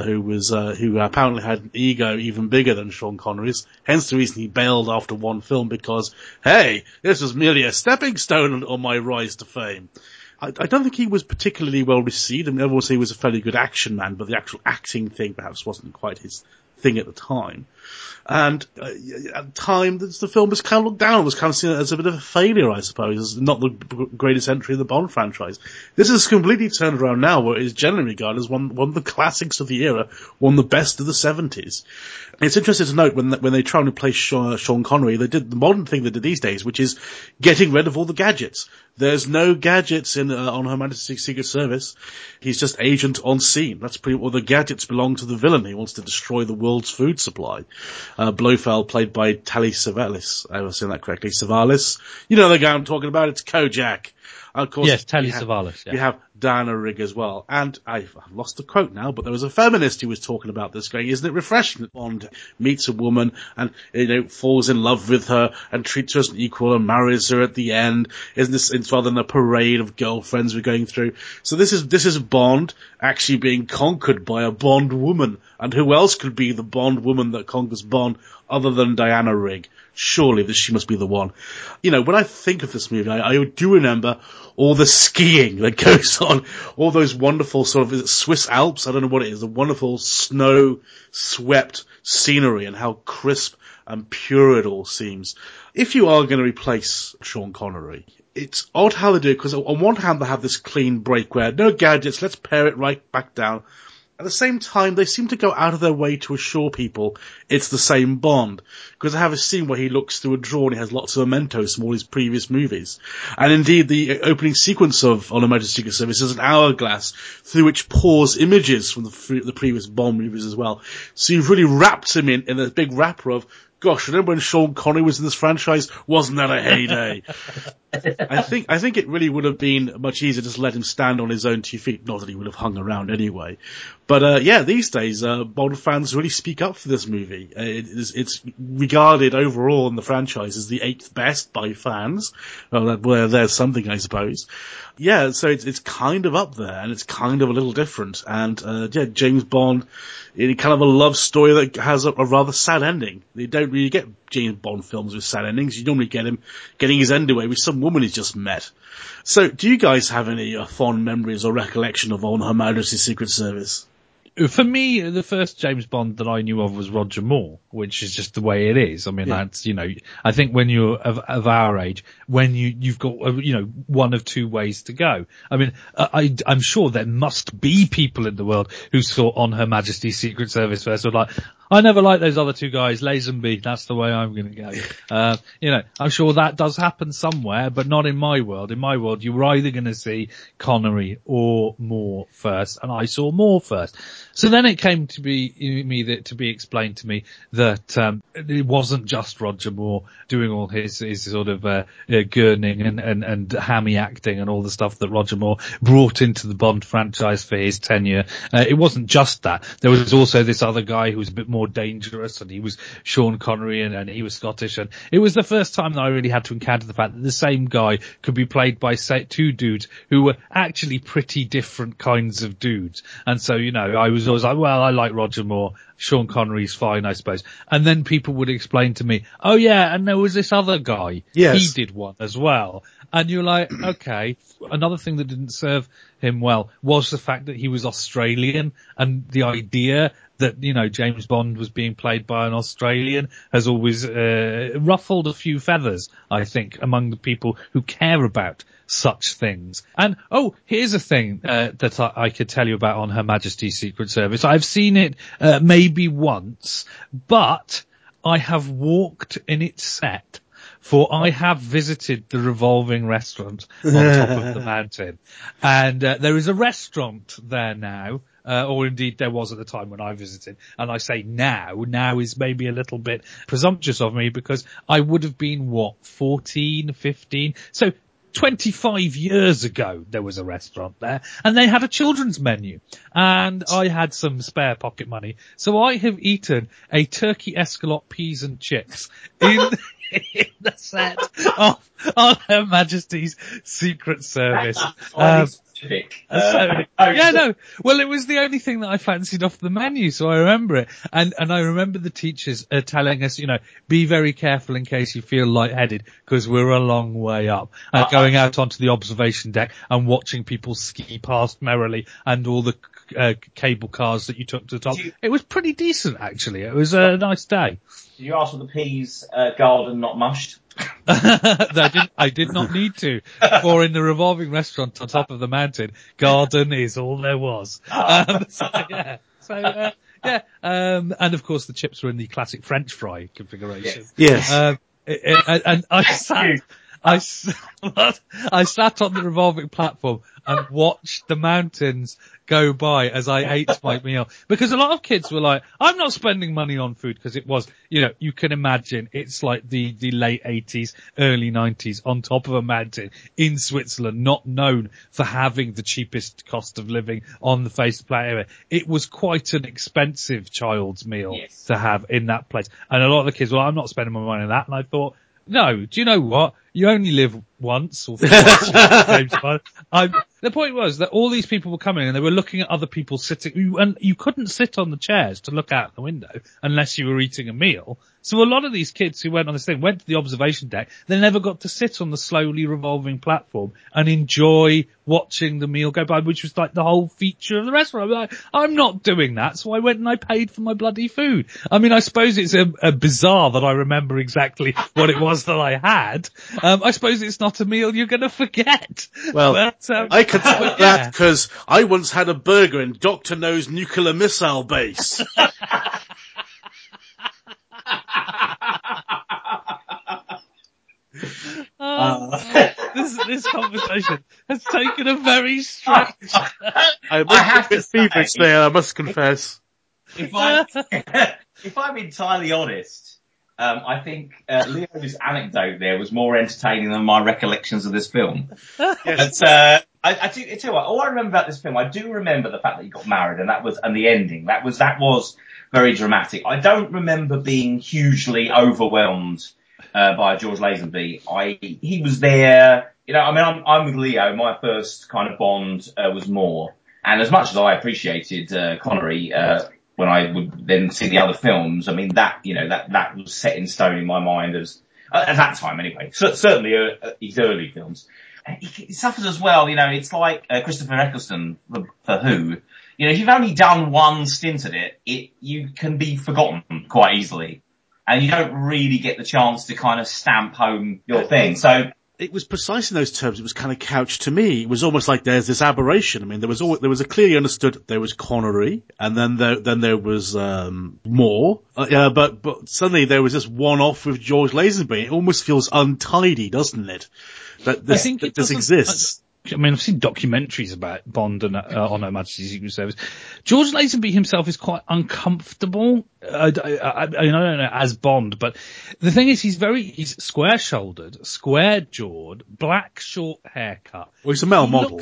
who apparently had an ego even bigger than Sean Connery's, hence the reason he bailed after one film, because, hey, this was merely a stepping stone on my rise to fame. I don't think he was particularly well received. I mean, everyone would say he was a fairly good action man, but the actual acting thing perhaps wasn't quite his thing at the time. And at the time, the film was kind of looked down, was kind of seen as a bit of a failure, I suppose, as not the greatest entry in the Bond franchise. This is completely turned around now, where it is generally regarded as one of the classics of the era, one of the best of the 70s. It's interesting to note when they try and replace Sean Connery, they did the modern thing they did these days, which is getting rid of all the gadgets. There's no gadgets on Her Majesty's Secret Service. He's just agent on scene. That's pretty, well, the gadgets belong to the villain. He wants to destroy the world's food supply. Blofeld, played by Telly Savalas. I was saying that correctly. Savalas. You know the guy I'm talking about. It's Kojak. Of course, yes, Telly Savalas. Yeah. We have Diana Rigg as well. And I've lost the quote now, but there was a feminist who was talking about this going, isn't it refreshing that Bond meets a woman and, falls in love with her and treats her as an equal and marries her at the end? Isn't this, it's rather than a parade of girlfriends we're going through? So this is Bond actually being conquered by a Bond woman. And who else could be the Bond woman that conquers Bond other than Diana Rigg? Surely she must be the one. When I think of this movie, I do remember all the skiing that goes on, all those wonderful sort of, is it Swiss Alps? I don't know what it is, the wonderful snow-swept scenery and how crisp and pure it all seems. If you are going to replace Sean Connery, it's odd how they do it, because on one hand they have this clean break where no gadgets, let's pare it right back down. At the same time, they seem to go out of their way to assure people it's the same Bond. Because I have a scene where he looks through a drawer and he has lots of mementos from all his previous movies. And indeed, the opening sequence of On Her Majesty's Secret Service is an hourglass through which pours images from the previous Bond movies as well. So you've really wrapped him in a big wrapper of, gosh, remember when Sean Connery was in this franchise? Wasn't that a heyday? I think it really would have been much easier to just let him stand on his own 2 feet. Not that he would have hung around anyway. But these days, Bond fans really speak up for this movie. It's regarded overall in the franchise as the 8th best by fans. Well, there's something, I suppose. Yeah, so it's kind of up there, and it's kind of a little different. And James Bond, in kind of a love story that has a rather sad ending. You don't really get James Bond films with sad endings. You normally get him getting his end away with some woman he's just met. So, do you guys have any fond memories or recollection of On Her Majesty's Secret Service? For me, the first James Bond that I knew of was Roger Moore, which is just the way it is. I mean, that's, I think when you're of our age, when you've got, one of two ways to go. I mean, I'm sure there must be people in the world who saw On Her Majesty's Secret Service first were like, I never liked those other two guys, Lazenby, that's the way I'm going to go. I'm sure that does happen somewhere, but not in my world. In my world, you were either going to see Connery or Moore first, and I saw Moore first. So then it came to be explained to me that it wasn't just Roger Moore doing all his sort of gurning and hammy acting and all the stuff that Roger Moore brought into the Bond franchise for his tenure. It wasn't just that. There was also this other guy who was a bit more dangerous, and he was Sean Connery, and he was Scottish. And it was the first time that I really had to encounter the fact that the same guy could be played by two dudes who were actually pretty different kinds of dudes. And so, I was always like, well, I like Roger Moore. Sean Connery's fine, I suppose. And then people would explain to me, oh yeah, and there was this other guy. Yes. He did one as well. And you're like, okay. Another thing that didn't serve him well was the fact that he was Australian, and the idea that, James Bond was being played by an Australian has always ruffled a few feathers, I think, among the people who care about such things. And, here's a thing that I could tell you about On Her Majesty's Secret Service. I've seen it maybe once, but I have walked in its set, for I have visited the revolving restaurant on top of the mountain. And there is a restaurant there now, or indeed there was at the time when I visited. And I say now is maybe a little bit presumptuous of me, because I would have been, 14, 15? So 25 years ago, there was a restaurant there, and they had a children's menu, and I had some spare pocket money, so I have eaten a turkey escalope, peas and chips in the set of On Her Majesty's Secret Service. Well, it was the only thing that I fancied off the menu, so I remember it. And I remember the teachers telling us, be very careful in case you feel lightheaded, because we're a long way up. Going out onto the observation deck and watching people ski past merrily, and all the cable cars that you took to the top. It was pretty decent, actually. It was a nice day. Did you ask for the peas garden not mushed? I did not need to. For in the revolving restaurant on top of the mountain, garden is all there was. And of course the chips were in the classic French fry configuration. Yes. And I sat I sat on the revolving platform and watched the mountains go by as I ate my meal. Because a lot of kids were like, I'm not spending money on food, because it was, you can imagine it's like the late 80s, early 90s on top of a mountain in Switzerland, not known for having the cheapest cost of living on the face of the planet. It was quite an expensive child's meal to have in that place. And a lot of the kids were like, I'm not spending my money on that. And I thought, no, do you know what? You only live once or twice. James Bond. The point was that all these people were coming and they were looking at other people sitting, and you couldn't sit on the chairs to look out the window unless you were eating a meal. So a lot of these kids who went on this thing went to the observation deck. They never got to sit on the slowly revolving platform and enjoy watching the meal go by, which was like the whole feature of the restaurant. I'm not doing that. So I went and I paid for my bloody food. I mean, I suppose it's a bizarre that I remember exactly what it was that I had. I suppose it's not a meal you're going to forget. Well, but, I can tell that because I once had a burger in Dr. No's nuclear missile base. This conversation has taken a very strange. I'm a bit feverish there, I must confess. If I'm entirely honest, I think Leo's anecdote there was more entertaining than my recollections of this film. Yes. But I tell you what, all I remember about this film, I do remember the fact that he got married, and the ending. That was very dramatic. I don't remember being hugely overwhelmed by George Lazenby. He was there. I'm with Leo. My first kind of Bond was Moore, and as much as I appreciated Connery when I would then see the other films, I mean that was set in stone in my mind as at that time anyway. Certainly his early films. He suffers as well. It's like Christopher Eccleston for Who. If you've only done one stint at it, you can be forgotten quite easily. And you don't really get the chance to kind of stamp home your thing. So it was precise in those terms. It was kind of couched to me. It was almost like there's this aberration. I mean, there was a clearly understood there was Connery, and then there was Moore. But suddenly there was this one off with George Lazenby. It almost feels untidy, doesn't it? That this exists. I mean, I've seen documentaries about Bond and on Her Majesty's Secret Service. George Lazenby himself is quite uncomfortable. I don't know as Bond, but the thing is, he's square-shouldered, square-jawed, black short haircut. Well, he's a male model.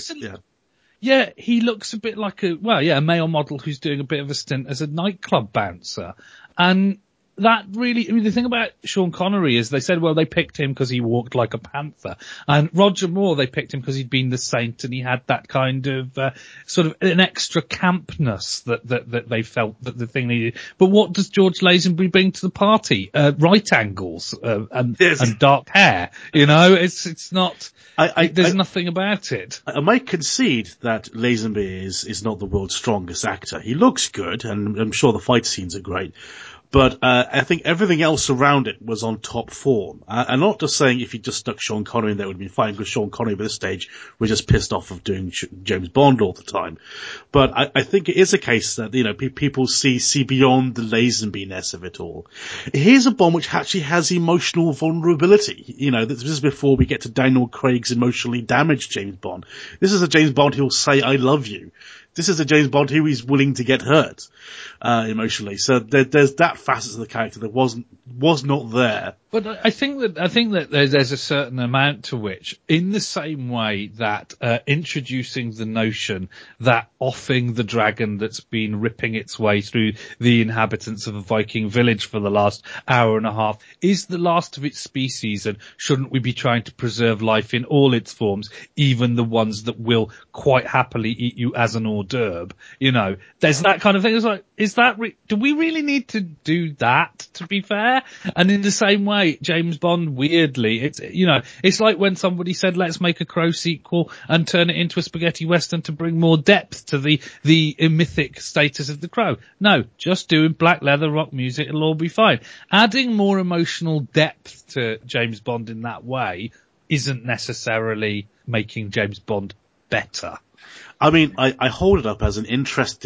Yeah, he looks a bit like a male model who's doing a bit of a stint as a nightclub bouncer, and. That really, I mean, the thing about Sean Connery is they said, well, they picked him because he walked like a panther. And Roger Moore, they picked him because he'd been the Saint and he had that kind of, sort of an extra campness that they felt that the thing needed. But what does George Lazenby bring to the party? Right angles, and dark hair. It's not, there's nothing about it. I might concede that Lazenby is not the world's strongest actor. He looks good, and I'm sure the fight scenes are great. But I think everything else around it was on top form. I'm not just saying if you just stuck Sean Connery in there, it would have been fine, because Sean Connery by this stage was just pissed off of doing James Bond all the time. But I think it is a case that, people see beyond the Lazenby-ness of it all. Here's a Bond which actually has emotional vulnerability. This is before we get to Daniel Craig's emotionally damaged James Bond. This is a James Bond who'll say, I love you. This is a James Bond who is willing to get hurt, emotionally. So there's that facet of the character that was not there. But I think that there's a certain amount to which, in the same way that introducing the notion that offing the dragon that's been ripping its way through the inhabitants of a Viking village for the last hour and a half is the last of its species, and shouldn't we be trying to preserve life in all its forms, even the ones that will quite happily eat you as an hors d'oeuvre? There's that kind of thing. It's like, do we really need to do that, to be fair? And in the same way, James Bond, weirdly, it's like when somebody said, let's make a Crow sequel and turn it into a spaghetti western to bring more depth to the mythic status of the Crow. No, just doing black leather rock music, it'll all be fine. Adding more emotional depth to James Bond in that way isn't necessarily making James Bond better. I mean, I hold it up as an interesting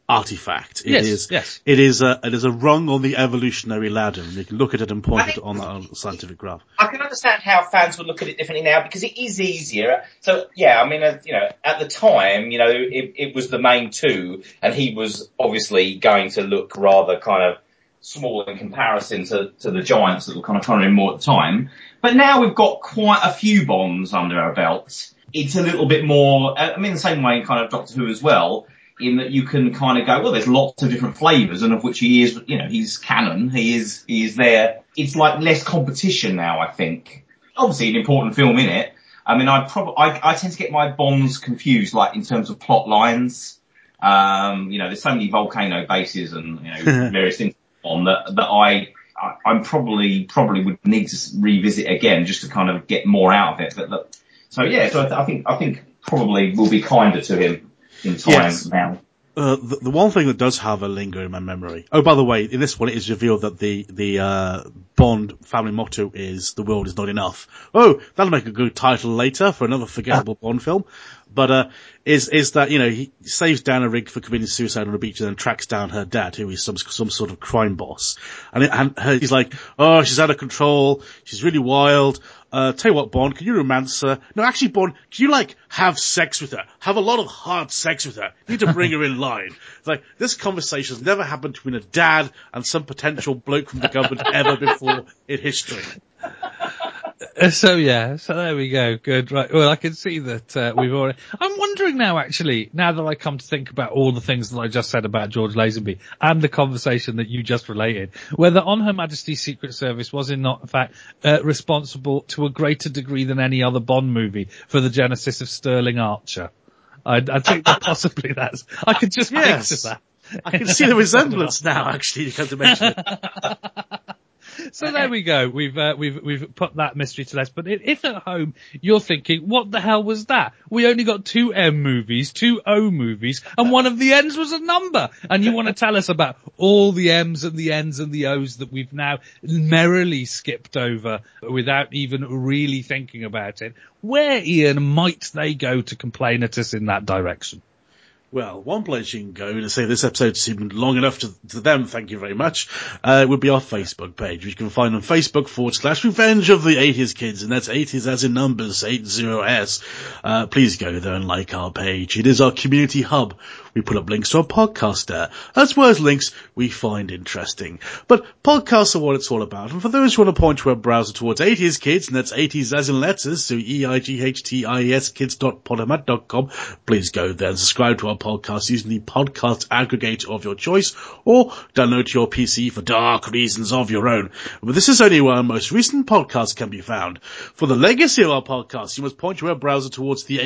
artifact. Yes. It is a rung on the evolutionary ladder, and you can look at it and point it on a scientific graph. I can understand how fans would look at it differently now because it is easier. So yeah, I mean, at the time, it was the main two, and he was obviously going to look rather kind of small in comparison to the giants that were kind of trying to do more at the time. But now we've got quite a few Bonds under our belts. It's a little bit more, I mean, the same way in kind of Doctor Who as well, in that you can kind of go, well, there's lots of different flavours, and of which he is, he's canon, he is there. It's like less competition now, I think. Obviously an important film in it. I mean, I tend to get my Bonds confused, like in terms of plot lines. There's so many volcano bases and, various things on that I'm probably would need to revisit again just to kind of get more out of it. So I think probably we'll be kinder to him in time now. The one thing that does have a linger in my memory. Oh, by the way, in this one it is revealed that the Bond family motto is "the world is not enough." Oh, that'll make a good title later for another forgettable Bond film. But is that he saves Diana Rigg for committing suicide on a beach and then tracks down her dad, who is some sort of crime boss, and he's like, oh, she's out of control, she's really wild. Tell you what, Bond, can you romance her? No, actually, Bond, can you have sex with her? Have a lot of hard sex with her. You need to bring her in line. It's like, this conversation's never happened between a dad and some potential bloke from the government ever before in history. So there we go. Good, right. Well, I can see that we've already... I'm wondering now, actually, now that I come to think about all the things that I just said about George Lazenby and the conversation that you just related, whether On Her Majesty's Secret Service was in fact responsible to a greater degree than any other Bond movie for the genesis of Sterling Archer. I think that possibly that's... I could just picture that. I can see the resemblance now, actually, you come to mention it. So there we go. We've put that mystery to rest. But if at home you're thinking, what the hell was that? We only got 2 M movies, 2 O movies, and one of the N's was a number. And you want to tell us about all the M's and the N's and the O's that we've now merrily skipped over without even really thinking about it. Where, Ian, might they go to complain at us in that direction? Well, one place you can go to say this episode seemed long enough to them, thank you very much, would be our Facebook page, which you can find on Facebook.com/Revenge of the 80s Kids, and that's 80s as in numbers, 80S. Please go there and like our page. It is our community hub. We put up links to our podcast there, as well as links we find interesting. But podcasts are what it's all about, and for those who want to point your browser towards 80s Kids, and that's 80s as in letters, so EIGHTIES kids.podomat.com, please go there and subscribe to our podcast using the podcast aggregator of your choice, or download to your PC for dark reasons of your own. But this is only where our most recent podcast can be found. For the legacy of our podcast, you must point your web browser towards the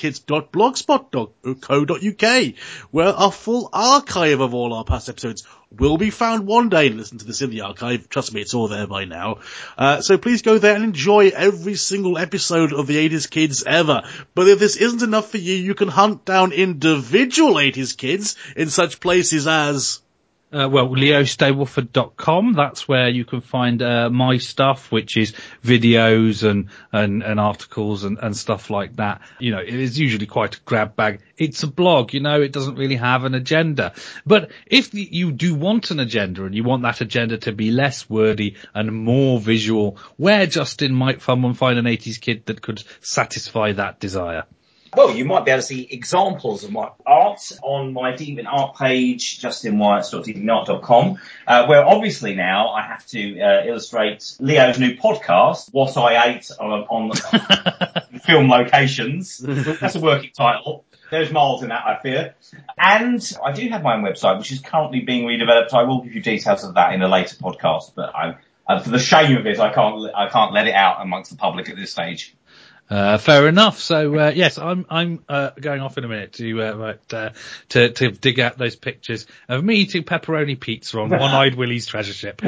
80skids.blogspot.co.uk, where our full archive of all our past episodes will be found one day. Listen to this in the archive. Trust me, it's all there by now. So please go there and enjoy every single episode of the 80s Kids ever. But if this isn't enough for you, you can hunt down individual 80s Kids in such places as... LeoStableford.com. That's where you can find my stuff, which is videos and articles and stuff like that. It is usually quite a grab bag. It's a blog, it doesn't really have an agenda. But if you do want an agenda and you want that agenda to be less wordy and more visual, where, Justin, might someone find an 80s kid that could satisfy that desire? Well, you might be able to see examples of my art on my DeviantArt page, justinwyatt.deviantart.com, where obviously now I have to illustrate Leo's new podcast, What I Ate on Film Locations. That's a working title. There's miles in that, I fear. And I do have my own website, which is currently being redeveloped. I will give you details of that in a later podcast, but for the shame of it, I can't let it out amongst the public at this stage. Fair enough. So, yes, I'm going off in a minute to dig out those pictures of me eating pepperoni pizza on One-Eyed Willie's treasure ship.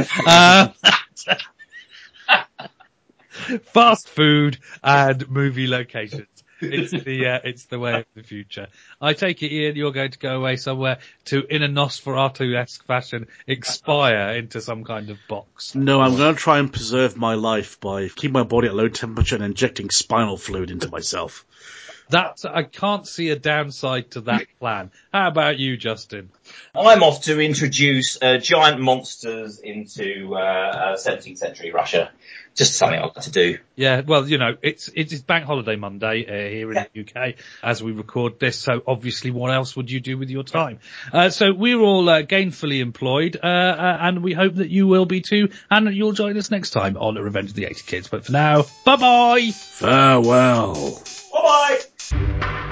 Fast food and movie locations. It's the way of the future. I take it, Ian, you're going to go away somewhere to, in a Nosferatu-esque fashion, expire into some kind of box. No, I'm going to try and preserve my life by keeping my body at low temperature and injecting spinal fluid into myself. I can't see a downside to that plan. How about you, Justin? I'm off to introduce giant monsters into 17th century Russia. Just something I've got to do. Yeah, well, it's Bank Holiday Monday here in the UK as we record this. So obviously, what else would you do with your time? So we're all gainfully employed, and we hope that you will be too, and you'll join us next time on Revenge of the 80 Kids. But for now, bye bye. Farewell. Bye bye.